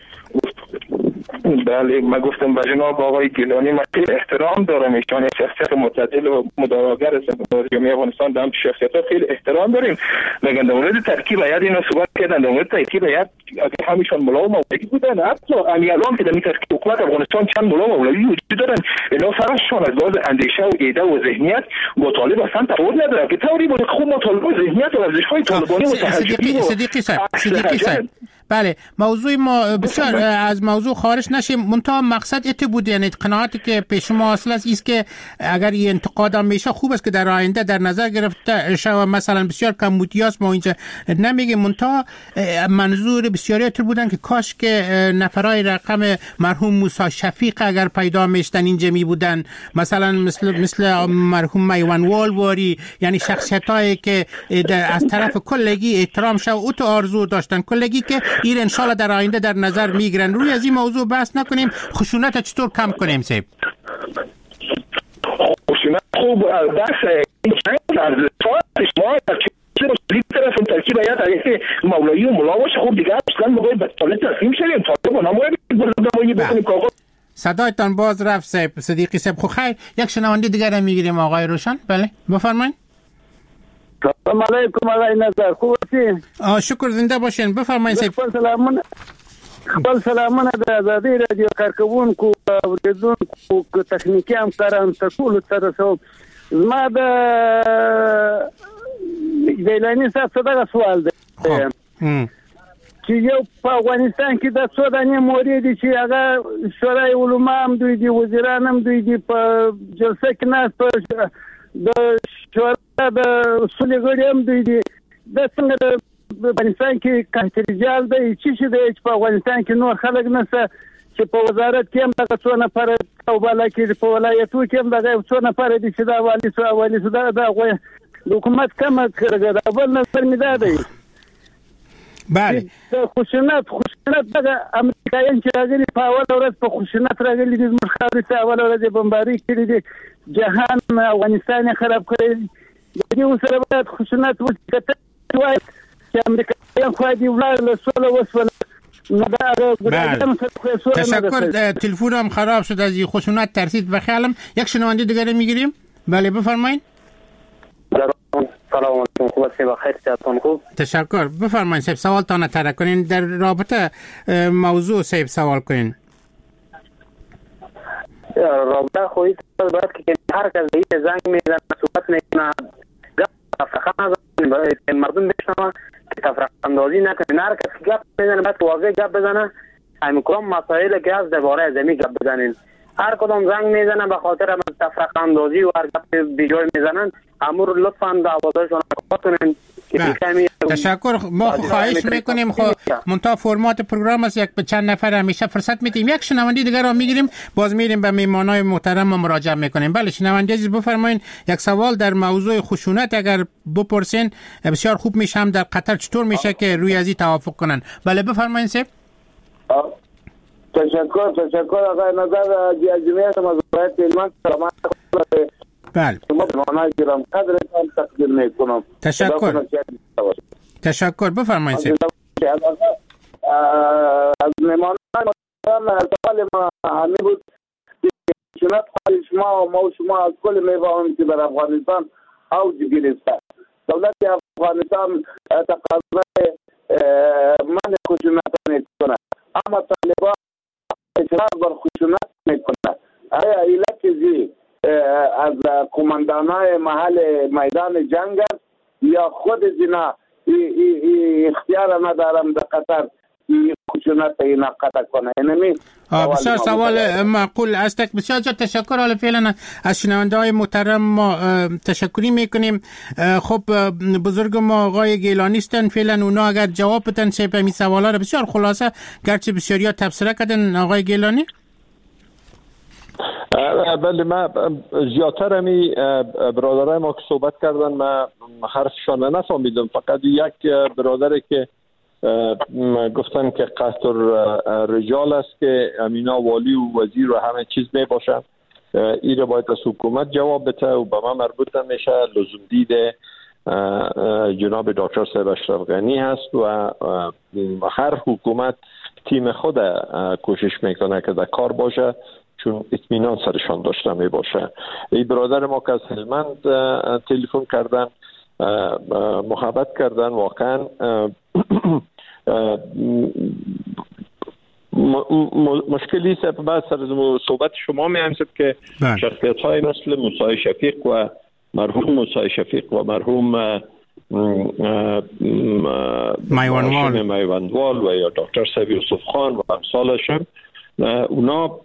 بله من گفتم به جناب آقای گیلانی من احترام دارم، ایشان شخصیت معتدل و مدارگر هستند در جامعه افغانستان، در شخصیت‌ها خیلی احترام داریم. میگن در مورد ترکیب هیئت اینو صحبت کردن، در مورد ترکیب هیئت اگه همیشون ملا و مولوی بودن، حتی الان که در ترکیب حکومت افغانستان چند ملا و مولوی وجود دارن، اینا سرشون از لحاظ اندیشه و ایده و ذهنیت مطالب اصلا تفاوت نداره که طوری بود خوب مطالب و ذهنیت و ورزش‌های طالبانی و صدیقی صاحب بله موضوع ما بسیار از موضوع خارج نشیم، منتها مقصد ات بود، یعنی قناعتی که پیش ما اصل است که اگر این انتقاد هم میشه خوب است که در آینده در نظر گرفته شود. مثلا بسیار کمبودیاست ما اینجا نمیگیم، منتها منظور بسیاری ات بودن که کاش که نفرای رقم مرحوم موسی شفیق اگر پیدا میشدن اینجا می بودن، مثلا مثل مرحوم میوان والواری، یعنی شخصیتایی که از طرف کلگی احترام شد و تو آرزو داشتن کلگی که این انشالله در آینده در نظر میگیرن. روی از این موضوع بحث نکنیم، خشونت چطور کم کنیم صاحب؟ خشونت خوب بحث از شما طرف ترکیب هیئت مولوی و ملا باشه، خوب دیگه اصلا ما باید به طالب تسلیم شدیم، طالب نماید بکنیم کاغذ. صدایتان باز رفت صاحب صدیقی صاحب. خب خیر یک شنونده دیگر هم میگیریم آقای روشن. بله بفرمایید. سلام علیکم آقای نظر، خوب هستین؟ شکر زنده باشین، بفرمایید صاحب. خپل سلامونه د آزادۍ رادیو کارکوونکو اوریدونکو تخنیکي همکارانو ته ټولو ته رسوم. زما د ګیلاني صاحب څه دغه سوال دی چې یو په افغانستان کې د څو دانې مورې دي چې هغه شورای علما هم دوی دي، وزیران هم دوی دي، په جلسه کې ناست په د شورا د اصولي غړي هم دوی دي. د څنګه په افغانستان کې کاهترجال دی چې د په افغانستان کې نور خلک نشته چې په وزارت کې هم دغه څو نفر او بالا کې په ولایتو کې هم دغه څو نفر دي چې دا والی سو د حکومت کمه کړه. دا بل نظر مې دا دی. بله خشونت دغه امریکایان چې راغلي په اول ورځ په خشونت راغلي دي، زموږ خاورې ته اول ورځ بمباري کړې دي، جهان افغانستان خراب کړی یعنی اون سره باید خشونت وکړي چې امریکایان خو دې ولاړ له سوله وسوله. تشکر. تلفن هم خراب شد از این خشونت ترسید و خیالم یک شنونده دیگر میگیریم. بله بفرمایید. سلام علیکم. خوب هستید؟ بخیر صحتتون خوب؟ تشکر. بفرمایید صاحب سوالتان طرح کنین در رابطه موضوع صاحب سوال کنین. رابطه خودی باید که هر کس به زنگ میزنه صحبت میکنه تفرقه نزنه مردم بشنوه که تفرقه اندازی نکنه. هر کس گپ میزنه باید واضح گپ بزنه. همین مسائل که از درباره زمین گپ بزنین. هر کدوم زنگ میزنن به خاطر تفرقه اندازی و هر گپ بیجای میزنن امور لطفاً دعوادارشون کنین. تشکر. ما خواهش میکنیم منتها فرمات پروگرام است یک به چند نفر همیشه فرصت میدیم. یک شنونده دیگر رو میگیریم باز میریم به میهمانای محترم و مراجعه میکنیم. بله شنونده عزیز بفرمایید. یک سوال در موضوع خشونت اگر بپرسین بسیار خوب میشه. هم در قطر چطور میشه که روی ازی توافق کنن؟ بله بفرمایید سه. تشکر آقای نظر جمعیت مزارعات علمان. بله تشکر. بفرمایید سه. از مهمانان سوال ما همین بود که خشونت شما و ما و شما از کل میوه‌هایی که در افغانستان اوج گرفته. دولت افغانستان تقاضای منع خشونت میکنه اما طالبان اصرار بر خشونت میکنه. آیا ایلکزی از کماندانای محل میدان جنگ است یا خود زنا اختیار ندارم در قطر خشونت اینا قطع کنه؟ اینمی بسیار سوال معقول است. بسیار تشکر. حالا فعلا از شنونده های محترم ما تشکری میکنیم. خب بزرگ ما آقای گیلانی هستن. فعلا اونا اگر جواب بدن به این سوالا رو بسیار خلاصه گرچه بسیاریا تبصره کردن. آقای گیلانی. بله ما زیادتر همی برادرای ما که صحبت کردن ما حرفشان نفهمیدم. فقط یک برادری که گفتن که قطر رجال است که امینا والی و وزیر و همه چیز می باشن. این رو باید از حکومت جواب بده و به ما مربوط نمیشه. لزوم دیده جناب دکتر صاحب اشرف غنی هست و هر حکومت تیم خود کوشش میکنه که در کار باشه چون اطمینان سرشان داشته می باشه. این برادر ما که از هلمند تلفن کردن محبت کردن واقعا مشکلی است. بعد سر صحبت شما می همسد که شخصیت های مثل موسی شفیق و مرحوم موسی شفیق و مرحوم میوندوال و یا دکتر صاحب یوسف خان و امثالشون اونا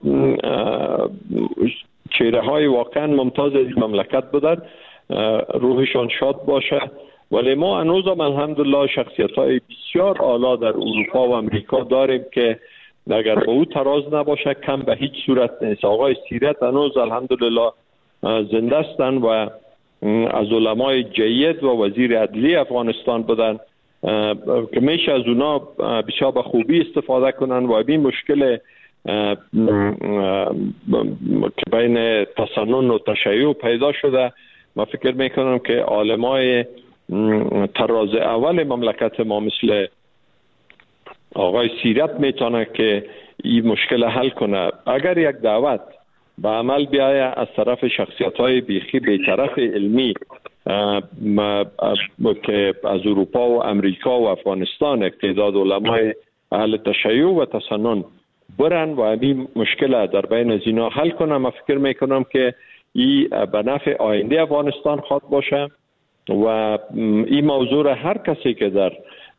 چهره های واقعا ممتاز از مملکت بودن. روحشان شاد باشه. ولی ما هنوز هم الحمدلله شخصیت های بسیار اعلی در اروپا و امریکا داریم که اگر به او تراز نباشه کم به هیچ صورت نیست. آقای سیرت هنوز الحمدلله زنده هستن و از علمای جید و وزیر عدلیه افغانستان بودن که میشه از اونا بسیار به خوبی استفاده کنن و این مشکل که بین تسنن و تشیع پیدا شده. ما فکر میکنم که عالمای طراز اول مملکت ما مثل آقای سیرت میتونه که این مشکل حل کنه. اگر یک دعوت به عمل بیایه از طرف شخصیت‌های بیخی بی‌طرف علمی که از اروپا و امریکا و افغانستان اقتداد علمای اهل تشیع و تسنن برن و این مشکل در بین از اینا حل کنم. من فکر میکنم که این به نفع آینده افغانستان خواد باشه و این موضوع را هر کسی که در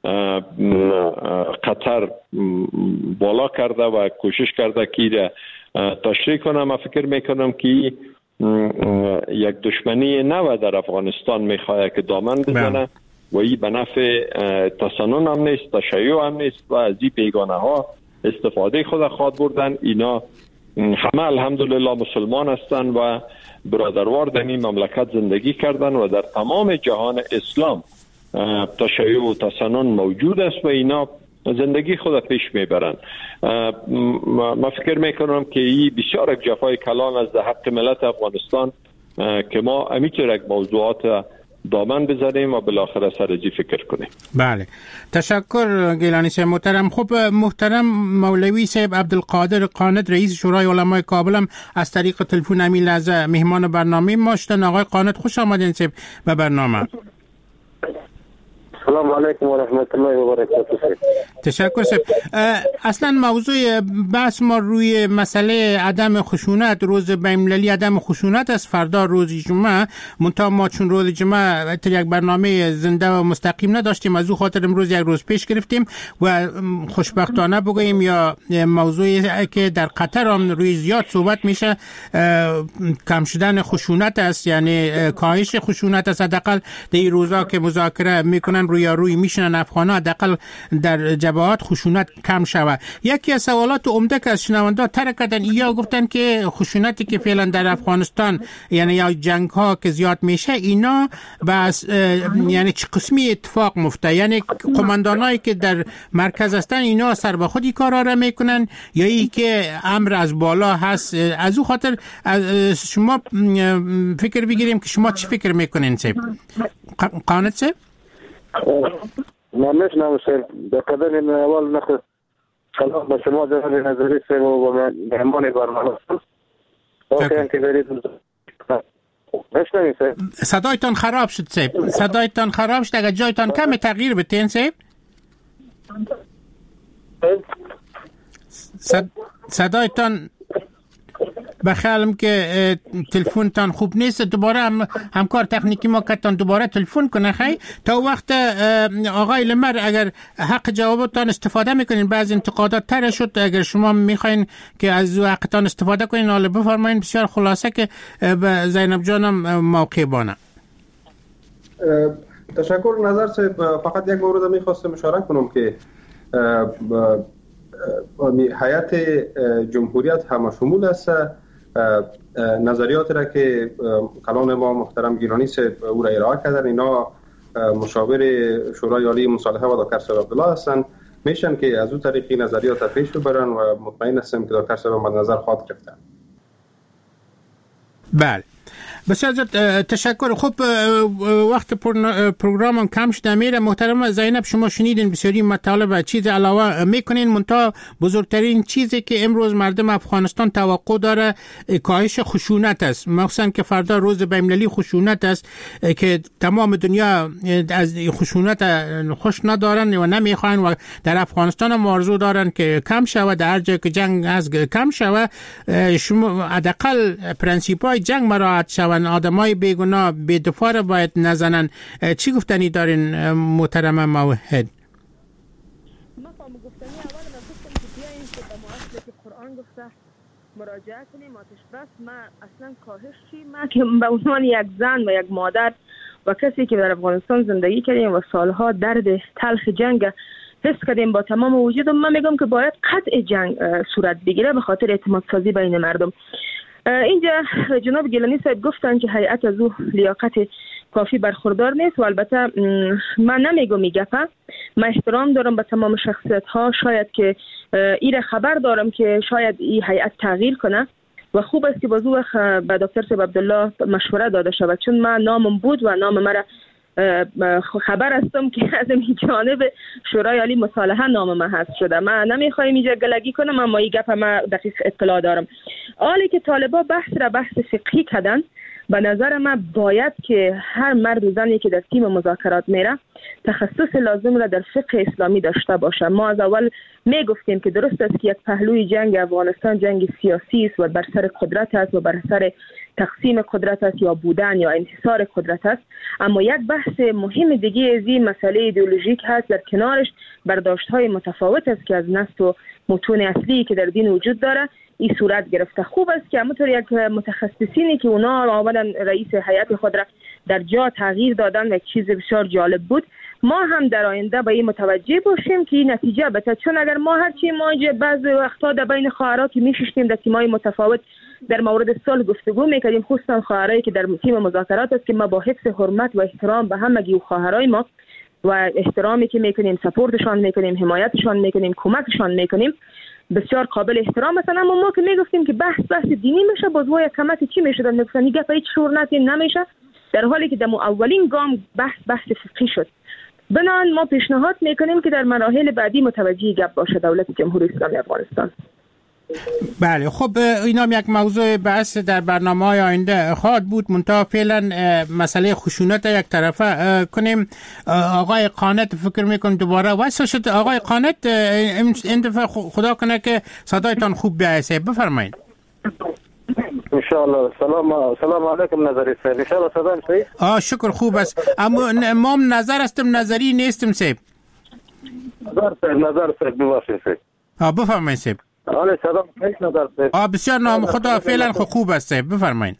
قطر بالا کرده و کوشش کرده که تشریح کنه. من فکر میکنم که یک دشمنی نو در افغانستان میخواه که دامن بزنه و این به نفع تسنن هم نیست، تشیع هم نیست و از این بیگانه ها استفاده خود خواد بردن. اینا همه الحمدلله مسلمان هستند و برادروار در این مملکت زندگی کردن و در تمام جهان اسلام تشیع و تسنن موجود است و اینا زندگی خود پیش میبرن. من فکر میکنم که این بسیار یک جفای کلان از حق ملت افغانستان که ما امیتر یک موضوعات دامن بزنیم و بالاخره سرجی فکر کنیم. بله، تشکر گیلانی صاحب محترم. خب محترم مولوی صاحب عبدالقادر قانت رئیس شورای علمای کابل هم از طریق تلفن همین لحظه مهمان برنامه ما شدن. آقای قانت خوش آمدین صاحب به برنامه. السلام علیکم و رحمت الله و برکاته. تشکر صاحب. اصلا موضوع بحث ما روی مسئله عدم خشونت، روز بین‌المللی عدم خشونت است فردا روز جمعه. منتها ما چون روز جمعه یک برنامه زنده و مستقیم نداشتیم، از او خاطر امروز یک روز پیش گرفتیم و خوشبختانه بگوییم یا موضوعی که در قطر هم روی زیاد صحبت میشه کم شدن خشونت است، یعنی کاهش خشونت است. حداقل در این روزا که مذاکره میکنن روی میشنن افغان‌ها حداقل در جبهات خشونت کم شود. یکی از سوالات عمده که از شنوندا طرح کردن یا گفتن که خشونتی که فعلا در افغانستان یعنی یا جنگ ها که زیاد میشه اینا بس یعنی چه قسمی اتفاق مفته، یعنی قماندانایی که در مرکز هستن اینا سر به خودی کارا را میکنن یا ای که امر از بالا هست. از او خاطر شما فکر بگیریم که شما چی فکر میکنین صاحب قانت صاحب؟ ما نشنم صاحب در قدر این اول نخست سلام به شما جناب نظری صاحب و مهمان برنامه واقعا که برید نشنمی صاحب. صدایتان خراب شد صاحب، صدایتان خراب شد. اگر جایتان کم تغییر بتین صاحب. صدایتان بخیالم که تلفنتان خوب نیست. دوباره همکار تکنیکی ما کتان دوباره تلفن کنه خیلی تا وقت آقای لمر اگر حق جوابتان استفاده میکنین. بعض انتقادات تر شد، اگر شما میخواین که از حقتان استفاده کنین حالا بفرمایین. بسیار خلاصه که به زینب جانم موقع بانه. تشکر نظر صاحب. فقط یک مورد میخواستم اشاره کنم که هیئت جمهوریت همشمول است. نظریات را که کلان ما محترم گیلانی صاحب او را ارائه کردن اینا مشاور شورای عالی مصالحه و دکتر صاحب عبدالله هستند. میشن که از اون طریقی نظریات پیش ببرن و مطمئن هستم که دکتر صاحب مد نظر خواهد گرفتن. بله بسیار تشکر. خب وقت پروگرام کم شده میره. محترم زینب شما شنیدین بسیاری مطالب چیز علاوه میکنین، منتها بزرگترین چیزی که امروز مردم افغانستان توقع داره کاهش خشونت است، مخصوصا که فردا روز بین‌المللی خشونت است که تمام دنیا از خشونت خوش ندارن و نمیخواین و در افغانستان هم آرزو دارن که کم شود، در هر جای که جنگ از کم شود. شما حداقل پرنسیپ‌های جنگ مراعات شود، آدمای بیگناه بی‌دفاع را باید نزنن. چی گفتنی دارین محترم موحد؟ ما گفتنی اول ما گفتم که بیاییم که به معاصله که قرآن گفته مراجعه کنیم آتش بس. ما اصلا کاهش چی؟ ما که به عنوان یک زن و یک مادر و کسی که در افغانستان زندگی کردیم و سالها درد تلخ جنگ حس کردیم با تمام وجودم، من میگم که باید قطع جنگ صورت بگیره به خاطر اعتماد سازی بین مردم. اینجا جناب گیلانی صاحب گفتن که هیئت از او لیاقت کافی برخوردار نیست و البته من نمیگم این گپه. من احترام دارم به تمام شخصیت ها، شاید که ایره خبر دارم که شاید این هیئت تغییر کنه و خوب است که باز او به دکتر صاحب عبدالله مشوره داده شود، چون من نامم بود و نام مرا خبر هستم که از این جانب شورای عالی مصالحه نام من هست شده. من نمیخوایم اینجا گلگی کنم اما این گپ من دقیق اطلاع دارم. حالی که طالبا بحث فقهی کردن، به نظر من باید که هر مرد و زنی که در تیم مذاکرات میره تخصص لازم را در فقه اسلامی داشته باشه. ما از اول میگفتیم که درست است که یک پهلوی جنگ افغانستان جنگ سیاسی است و بر سر قدرت است و بر سر تقسیم قدرت است یا بودن یا انحصار قدرت است، اما یک بحث مهم دیگه از این مسئله ایدئولوژیک هست. در کنارش برداشت‌های متفاوت است که از نص و متون اصلی که در دین وجود داره این صورت گرفته. خوب است که همونطور یک متخصصینی که اونا آمدن رئیس هیئت خود را در جا تغییر دادن و یک چیز بسیار جالب بود، ما هم در آینده به این متوجه باشیم که این نتیجه بده. چون اگر ما هرچی ما بعض وقتا در بین خواهرها که میششتیم در تیم‌های متفاوت در مورد صلح گفتگو میکردیم، خصوصا خواهرایی که در تیم مذاکرات است که ما با حفظ حرمت و احترام به همگی و خواهرای ما و احترامی که میکنیم سپورتشان میکنیم، حمایتشان میکنیم، کمکشان میکنیم، بسیار قابل احترام هستن. اما ما که میگفتیم که بحث دینی میشه، باز وای کمک چی میشه؟ میگفتن دیگه هیچ شورنتی نمیشه. در حالی که در اولین گام بحث فقهی شد. بنابراین ما پیشنهاد میکنیم که در مراحل بعدی متوجه گپ باشه دولت جمهوری اسلامی افغانستان. بله، خب اینا هم یک موضوع بحث در برنامه‌های آینده خواهد بود. منتها فعلا مسئله خشونت یک طرفه کنیم. آقای قانت فکر میکنم دوباره واسه شد. آقای قانت این دفعه خدا کنه که صدایتان خوب بیایسته، بفرمایید. انشاءالله. سلام علیکم نظری صاحب. انشاءالله صدام صحیح؟ شکر خوب است. اما ما نظر استم نظری نیستم صاحب. نظر صاحب ببخشید صاحب. بفرمایید صاحب. آله سلام نظر صاحب. بسیار نام خدا فعلا خوب است صاحب، بفرمایید.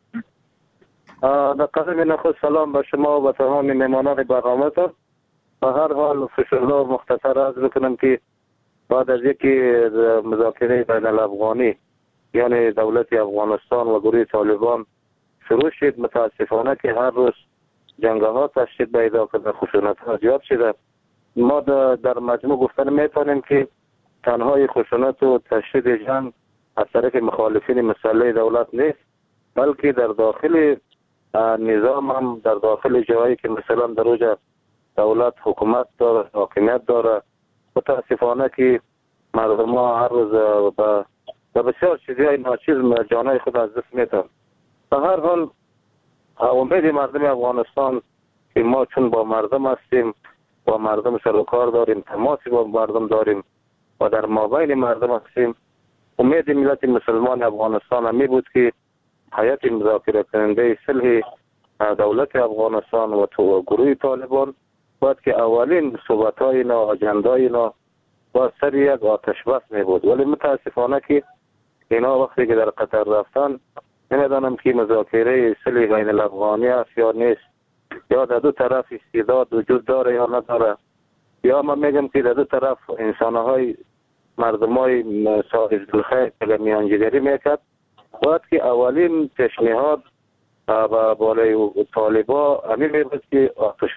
در قدم نخست سلام به شما و تمام مهمانان برنامه‌تان. به هر حال فشرده مختصر عرض بکنم که بعد از یکی مذاکره بین الافغانی یعنی دولت افغانستان و گروه طالبان شروع شد، متاسفانه که هر روز جنگ‌ها تشدید پیدا کرده، خشونت‌ها زیاد شده. ما در مجموع گفتن میتونیم که تنهای خشونت و تشدید جنگ از طرف مخالفین مسلح دولت نیست، بلکه در داخل نظام هم در داخل جایی که مثلا در اوج دولت حکومت داره، حاکمیت داره، متاسفانه که مردم ها هر روز و بسیار چیزهای ناچیز جانای خود از دست میتن. به هر حال امید مردم افغانستان که ما چون با مردم هستیم، با مردم سر و کار داریم، تماسی با مردم داریم و در مابین مردم هستیم، امید ملت مسلمان افغانستان همی بود که هیئت مذاکره کننده صلح دولت افغانستان و گروه طالبان باید که اولین صحبت‌های اینا، اجندای اینا با سر یک آتش بس می بود. ولی متاسفانه که اینا وقتی که در قطر رفتن نمیدانم که مذاکره صلح بین الافغانی است یا نیست، یا در دو طرف استعداد وجود داره یا نداره، یا من میگم که در دو طرف انسانهای مردمای صاحب دلخیر که میانجیگری میکرد. باید که اولین پیشنهاد و بالای طالبا همین میبود که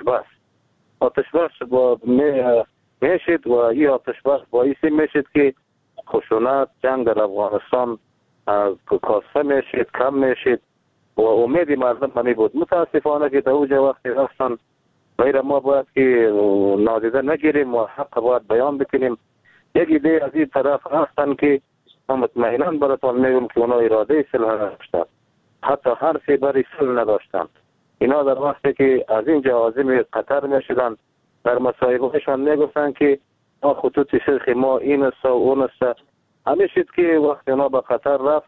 آتش بس میشد و این آتش بس باعث میشد که خشونت جنگ در افغانستان کاسته میشد، کم میشد و امید مردم همی بود. متاسفانه که در اوج وقتی رفتن غیر ما باید که نادیده نگیریم و حق باید بیان بکنیم. یک ایده از این طرف هستن که مطمئناً براتون میگم که اونا اراده صلح نداشتن، حتی حرفی برای صلح نداشتن. اینا در وقتی که از اینجا عازم قطر میشدن در مصاحبهشان میگفتن که ما خطوط شرخ ما این است و اون است. همین شد که وقتی اونا به قطر رفت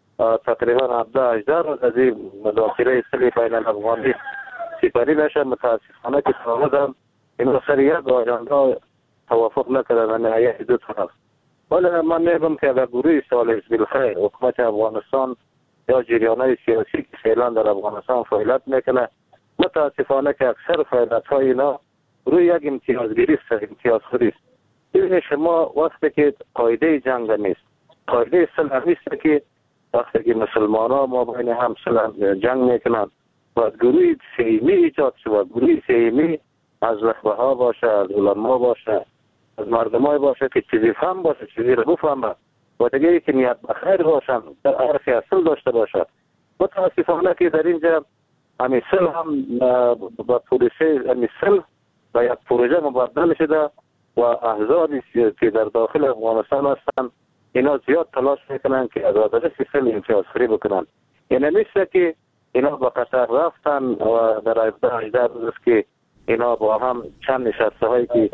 تقریبا 17-18 روز از این مذاکره صلح بین الافغانی سپری نشد. متاسفانه که تا اینا سر یک آجنده توافق نکردن نهایت دو طرف. ولی من میگم که اگر گروه صالح حزب الخیر حکومت افغانستان یا جریانهای سیاسی که فعلا در افغانستان فعالیت میکنه، متاسفانه که اکثر فعالیت‌های اینا روی یک امتیازگیری است، امتیازخوری است. ببینید شما وقتی که قاعده جنگ نیست، قاعده صلح نیست که وقتی که مسلمان‌ها ما بین هم صلح جنگ میکنن و گروه سیمی ایجاد شود، گروه سیمی از رهبرها باشه، از علما باشه، از مردمای باشه که چیزی فهم باشه، چیزی رو بفهمه و دیگه که نیت بخیر باشن، در عرف اصل داشته باشه. متاسفانه که در اینجا همین صلح هم با پروسه همین صلح و یک پروژه مبدل شده و احزابی که در داخل افغانستان هستن اینا زیاد تلاش میکنن که از آدرس صلح امتیازخوری بکنن. یعنی نیست که اینا با قطر رفتن و در 17-18 روز که اینا با هم چند نشسته هایی که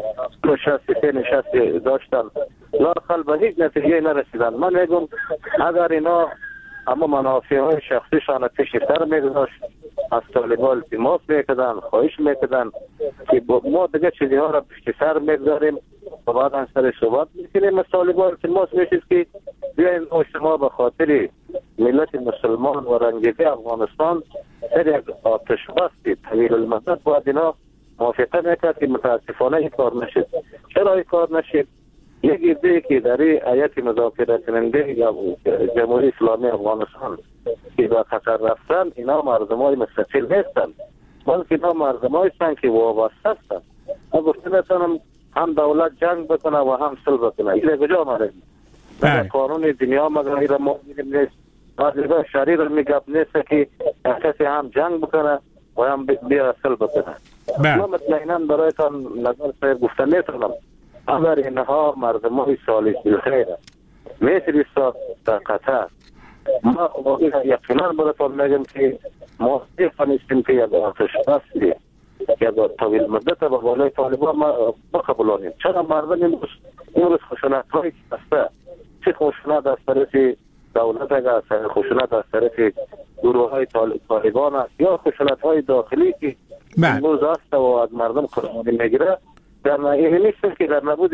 2 نشسته داشتن لااقل به هیچ نتیجه نرسیدن. من میگم اگر اینا اما منافع های شخصیشان پیش سر میگذاشت از طالبان التماس میکردن، خواهش میکردن که ما دیگه چیزی ها را پیش سر میگذاریم و بعد از سر صحبت میکنیم. از طالبان التماس میشید که بیاین شما به خاطر ملت مسلمان و رنگیده افغانستان در یک آتش بس طویل المدت باید اینا موافقه میکرد که متاسفانه این کار نشد. چرا این کار نشد؟ یک ایده که در هیئت مذاکره کننده یا جمهوری اسلامی افغانستان که به قطر رفتن اینا مردمای مستقل نیستن، بلکه اینا مردمای هستن که وابسته هستن. من گفته میتونم هم دولت جنگ بکنه و هم صلح بکنه. این کجا آمده؟ در قانون دنیا مگر این را ما میگیم نیست. بعضی شریر میگب نیست که کسی هم جنگ بکنه و هم بیا اصل بکنن. ما مطمئنا برایتان نظر صاحب گفتن میتونم اگر اینها مردم های صالح بالخیر میتونی در قطر، ما یقینا برایتان میگم که ما نیستیم که یک آتش بستی که با طویل مدت و بالای طالبان ما بقبولانیم. چرا مردم امروز خشونت هایی که هسته، چه خشونت از طرف دولت است، خشونت از طرف گروه های طالبان است یا خشونت های داخلی که امروز هست و از مردم قربانی میگیره، در این نیست که در نبود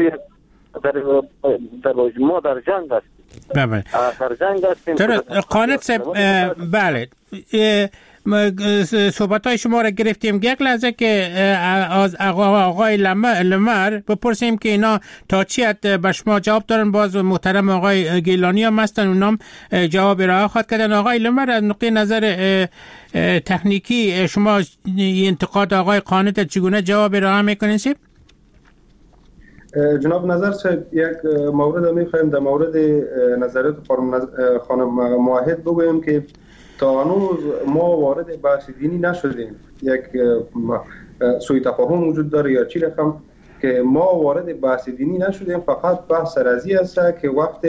در ما در جنگ هستیم. در جنگ هستیم. قانت صاحب بله صحبت های شما را گرفتیم. یک لحظه که از آقای لمر بپرسیم که اینا تا چی حد به شما جواب دارن. باز محترم آقای گیلانی هم هستن، اونام جواب را خواهد کردن. آقای لمر از نقطه نظر تکنیکی شما انتقاد آقای قانت چگونه جواب را میکنین؟ جناب نظر صاحب یک مورد میخوایم در مورد نظریات خانم موحد بگویم که تا هنوز ما وارد بحث دینی نشدیم. یک سوء تفاهم وجود داره یا چی رقم که ما وارد بحث دینی نشدیم، فقط بحث رضی است که وقت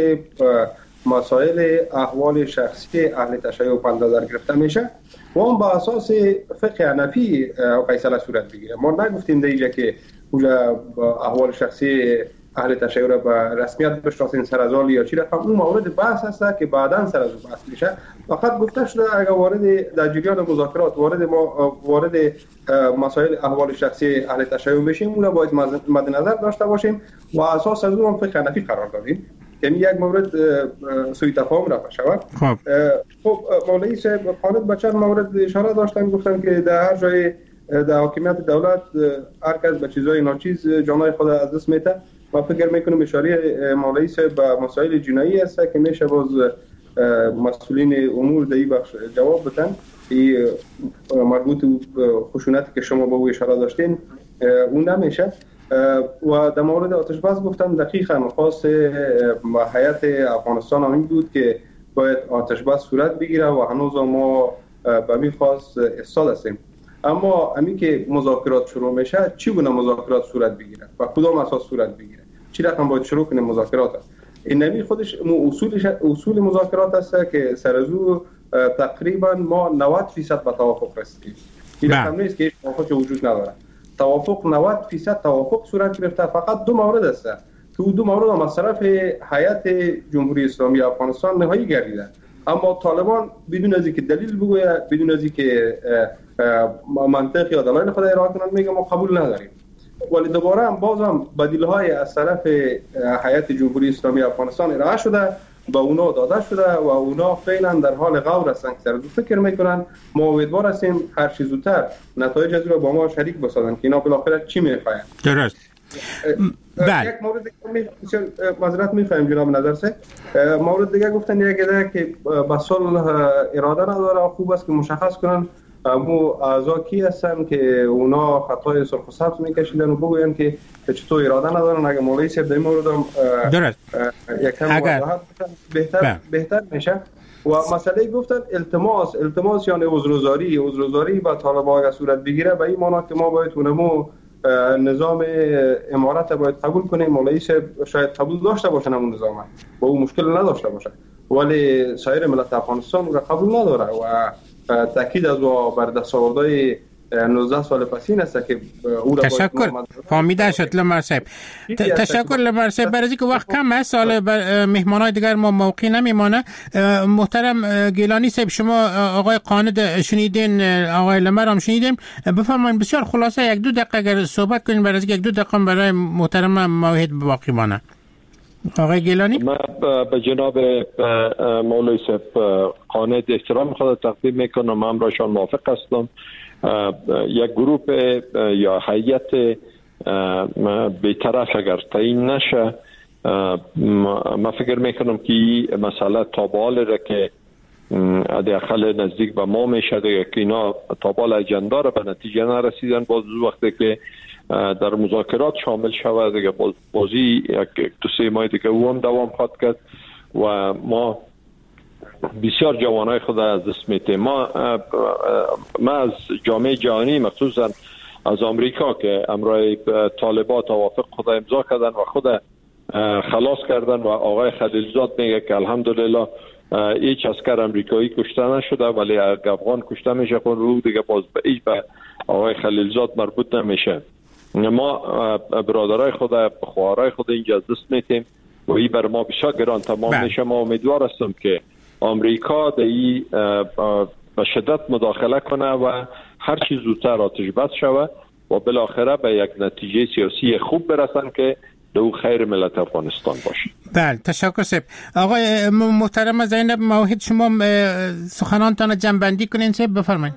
مسائل احوال شخصی اهل تشیع پند نظر گرفته میشه و اون با اساس فقه حنفی فیصله صورت بگیره. ما نگفتیم دیگه که اونجا احوال شخصی اهل تشیع را به رسمیت بشناسین سر از آل یا چی رقم، اون مورد بحث هست که بعداً سر از بحث میشه. فقط گفته شده اگر وارد در جریان مذاکرات وارد مسائل احوال شخصی اهل تشیع بشیم، اون را باید مد نظر داشته باشیم و اساس از اون فقه حنفی قرار دادیم، یعنی یک مورد سوء تفاهم رفع شود. خب مولوی صاحب خالد به چند مورد اشاره داشتن، گفتن که در هر جای در حاکمیت دولت هر کس به چیزای ناچیز جانای خود از دست میده و فکر میکنم اشاره مولوی صاحب به مسائل جنایی است که میشه باز مسئولین امور در این بخش جواب بدن. این مربوط به خشونتی که شما به او اشاره داشتین اون نمیشه. و در مورد آتش بس گفتم دقیقاً خاص هیئت افغانستان هم این بود که باید آتش بس صورت بگیره و هنوز ما به می خواست استاد هستیم. اما همین که مذاکرات شروع میشه، چی گونه مذاکرات صورت بگیره و کدام اساس صورت بگیره، چی رقم باید شروع کنیم مذاکرات هست. این نمی خودش اصول مذاکرات است که سر از او تقریبا ما 90% به توافق رسیدیم. این رقم نیست که هیچ توافقی وجود نداره. توافق 90% توافق صورت گرفته. فقط دو مورد است که دو مورد هم از طرف هیئت جمهوری اسلامی افغانستان نهایی گردیده، اما طالبان بدون از اینکه دلیل بگوید، بدون از اینکه منطق یا دلایل خود ارائه کنند میگه ما قبول نداریم. ولی دوباره هم بازم بدیل‌های از طرف هیئت جمهوری اسلامی افغانستان ارائه شده، به اونا داده شده و اونا فعلا در حال غور هستند. سر فکر میکنن ما امیدوار هستیم هر چه زودتر نتایج از رو با ما شریک بسازن که اینا بالاخره چی میخواین. درست. یک مورد معذرت می‌خوایم جناب نظر سه، مورد دیگه گفتن یک دیگه که به صلح اراده نداره. خوب است که مشخص کنن مو اعضا کی هستن که اونا خطای سرخ و سبز میکشیدن و بگوین که چطور اراده ندارن. اگه مولوی صاحب در این مورد هم یکم وضاحت بهتر میشه. و مسئله گفتن التماس یعنی عذرگزاری با طالبان اگه صورت بگیره به این معنی که ما باید اونمو نظام امارت باید قبول کنیم. مولوی صاحب شاید قبول داشته باشن همون نظام با اون مشکل نداشته باشه، ولی سایر ملت افغانستان رو قبول نداره و تاکید از بر دستاوردهای 19 سال پسین است که او را تشکر فهمیده شد لمر صاحب. تشکر لمر صاحب. برای اینکه وقت کم است سال مهمانای دیگر ما موقع نمیمانه. محترم گیلانی صاحب شما آقای قانت شنیدین، آقای لمر هم شنیدیم، بفرمایید بسیار خلاصه یک دو دقیقه اگر صحبت کنین برای اینکه یک دو دقیقه برای محترم موحد باقی مانه. آقای گیلانی. من به جناب مولوی صاحب قانت احترام خود تقدیم میکنم. من برایشان موافق هستم. یک گروه یا هیئت بی‌طرف اگر تعیین نشه، من فکر میکنم که این مسئله تابال را که حداقل نزدیک به ما میشه که اینا تابال اجندا را به نتیجه نرسیدن. باز وقتی که در مذاکرات شامل شود دیگه بازی یک دو سه ماه دیگه او هم دوام خواهد کرد و ما بسیار جوانای خود از دست میتیم. ما از جامعه جهانی مخصوصا از آمریکا که امرای طالبان توافق خود امضا کردن و خود خلاص کردن و آقای خلیلزاد میگه که الحمدلله هیچ عسکر امریکایی کشته نشده ولی افغان کشته میشه، خون رو دیگه باز به هیچ به آقای خلیلزاد مربوط نمیشه. ما برادرای خود خواهرای خود اینجا از دست میتیم و این بر ما بسیار گران تمام میشه. ما امیدوار هستم که آمریکا در این به شدت مداخله کنه و هر چیز زودتر آتش بس شوه و بالاخره به یک نتیجه سیاسی خوب برسن که دو خیر ملت افغانستان باشه. بله تشکر سب. آقای محترم زینب موحد شما سخنانتان جمع‌بندی کنین سب بفرمایید.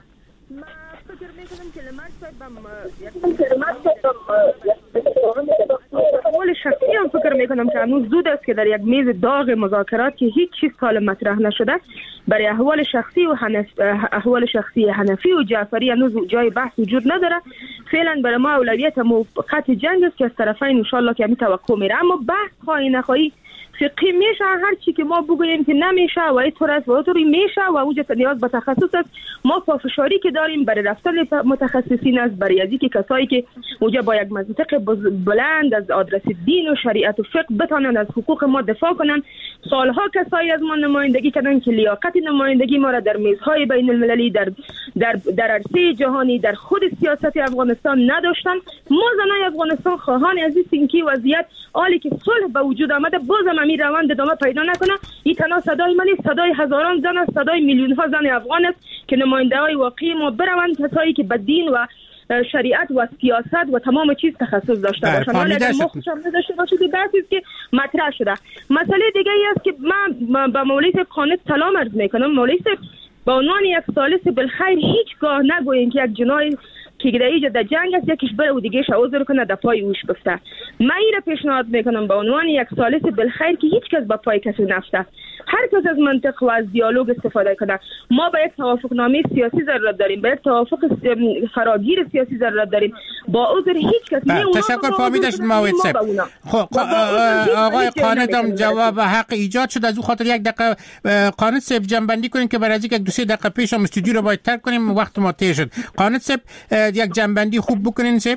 اول شخصی هم فکر میکنم که هنوز زود است که در یک میز داغ مذاکرات که هیچ چیز سال مطرح نشده برای احوال شخصی و احوال شخصی حنفی و جعفری هنوز جای بحث وجود نداره. فعلا برای ما اولویت قطع جنگ است که از طرفین ان شاء الله که همین توقع میره، اما بحث خواهی نخواهی فقهی میشه، هر چی که ما بگوییم که نمیشه و اینطور است و اونطوری میشه و اوجه نیاز به تخصص است. ما پافشاری که داریم برای رفتن متخصصین است، برای از اینکه کسایی که اوجه با یک منطق بلند از آدرس دین و شریعت و فقه بتانند از حقوق ما دفاع کنند. سالها کسایی از ما نمایندگی کردن که لیاقت نمایندگی ما را در میزهای بین المللی در عرصه جهانی در خود سیاست افغانستان نداشتن. ما زنای افغانستان خواهان از این که وضعیت حالی که صلح به وجود آمده بازم همین روند ادامه پیدا نکنه. این تنها صدای من است، صدای هزاران زن است، صدای میلیون ها زن افغان است که نماینده های واقعی ما بروند، کسایی که به دین و شریعت و سیاست و تمام چیز تخصص داشته باشند. حالا اگر ما خوشم نداشته باشید بحثی است که مطرح شده. مسئله دیگه ای است که من به مولوی صاحب قانت سلام عرض میکنم. مولوی صاحب به عنوان یک ثالث بالخیر هیچگاه نگویین که یک جنای که گرایی در جنگ است یکیش بره و دیگه عذر کنه در پای اوش بفته. من این را پیشنهاد میکنم به عنوان یک ثالث بالخیر که هیچ کس به پای کسی نفته، هر کس از منطق و از دیالوگ استفاده کنه. ما با یک توافق نامه سیاسی ضرورت داریم، با یک توافق فراگیر سیاسی ضرورت داریم. با عذر هیچ کس نه. تشکر فهمیدش موعد صاحب. خب آقای قانتم جواب حق ایجاد شد، از او خاطر یک دقیقه قانت صاحب جنبندی کنیم که برای یک دو سه دقیقه پیش هم استودیو رو باید ترک کنیم، وقت ما تیر شد. قانت صاحب یک جنبندی خوب بکنین صاحب.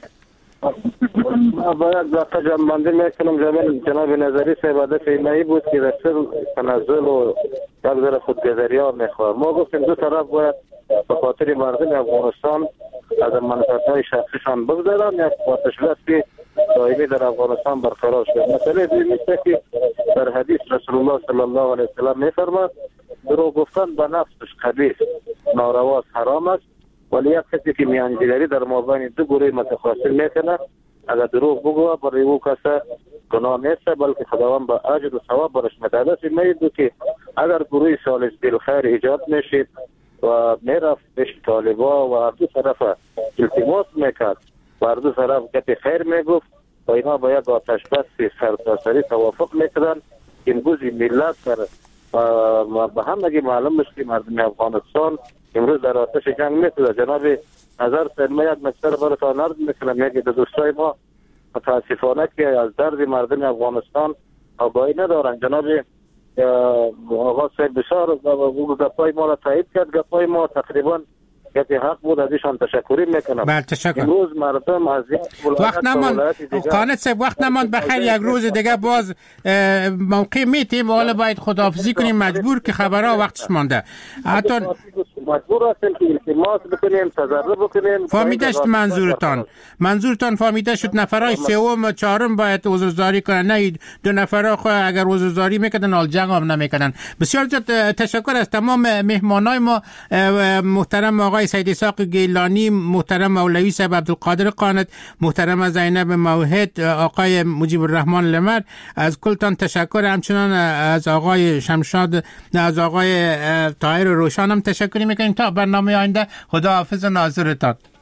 باید دقیقه جنبندی میکنم. جناب نظری صاحب هدف اینایی بود که در تنزل و یک ذره خودگذری ها میخواه. ما گفتیم دو طرف باید به خاطر مردم افغانستان از منفعت‌های شخصیشان بگذارن، یک آتش بسی دائمی در افغانستان برقرار شد. مسئله دومی است که در حدیث رسول الله صلی الله علیه و سلم میفرماد دروغ گفتن به نفسش خبیث ناروا حرام است، ولی یک کسی که میانجیگری در مابین دو گروه متخاصم میکنه اگر دروغ بگوه برای او کس گناه نیست بلکه خداوند با اجر و ثواب برش میده. میدو که اگر گروه ثالث بالخیر ایجاد میشید و میرفت پیش طالبا و هر دو طرف التماس میکرد و هر دو طرف گپ خیر میگفت و اینا با یک آتش بس سرتاسری توافق میکردن. امروز ملت به همگی معلوم است که مردم افغانستان امروز در آتش جنگ میتونه. جناب نظر سلمه یک مکتر براتان عرض میکنم، یکی دوستای ما متاسفانه که از درد مردم افغانستان آگاهی ندارن. جناب آقا صاحب بسیار گپای ما را تایید کرد، گپای ما تقریبا گپی حق بود، از ایشان تشکری میکنم. بله تشکر. امروز مردم از وقت نمان قانت صاحب، وقت نمان بخیر یک روز دیگه باز موقع میتیم و حالا باید خداحافظی کنیم، مجبور که خبرها وقتش مانده. حتی مجبور هستیم که التماس بکنیم، تضرع بکنیم. فهمیدشت منظورتان فهمیده شد. نفرای سوم و چهارم باید عذرزاری کنن، نه دو نفرا اگر عذرزاری میکردن حال جنگ هم نمیکردن. بسیار تشکر از تمام مهمانای ما، محترم آقای سید اسحاق گیلانی، محترم مولوی صاحب عبدالقادر قانت، محترم زینب موحد، آقای مجیب الرحمن لمر. از کلتان تشکر. همچنان از آقای شمشاد، از آقای طاهر روشان هم تشکر میکنیم. تا برنامه آینده خدا حافظ ناظرتان.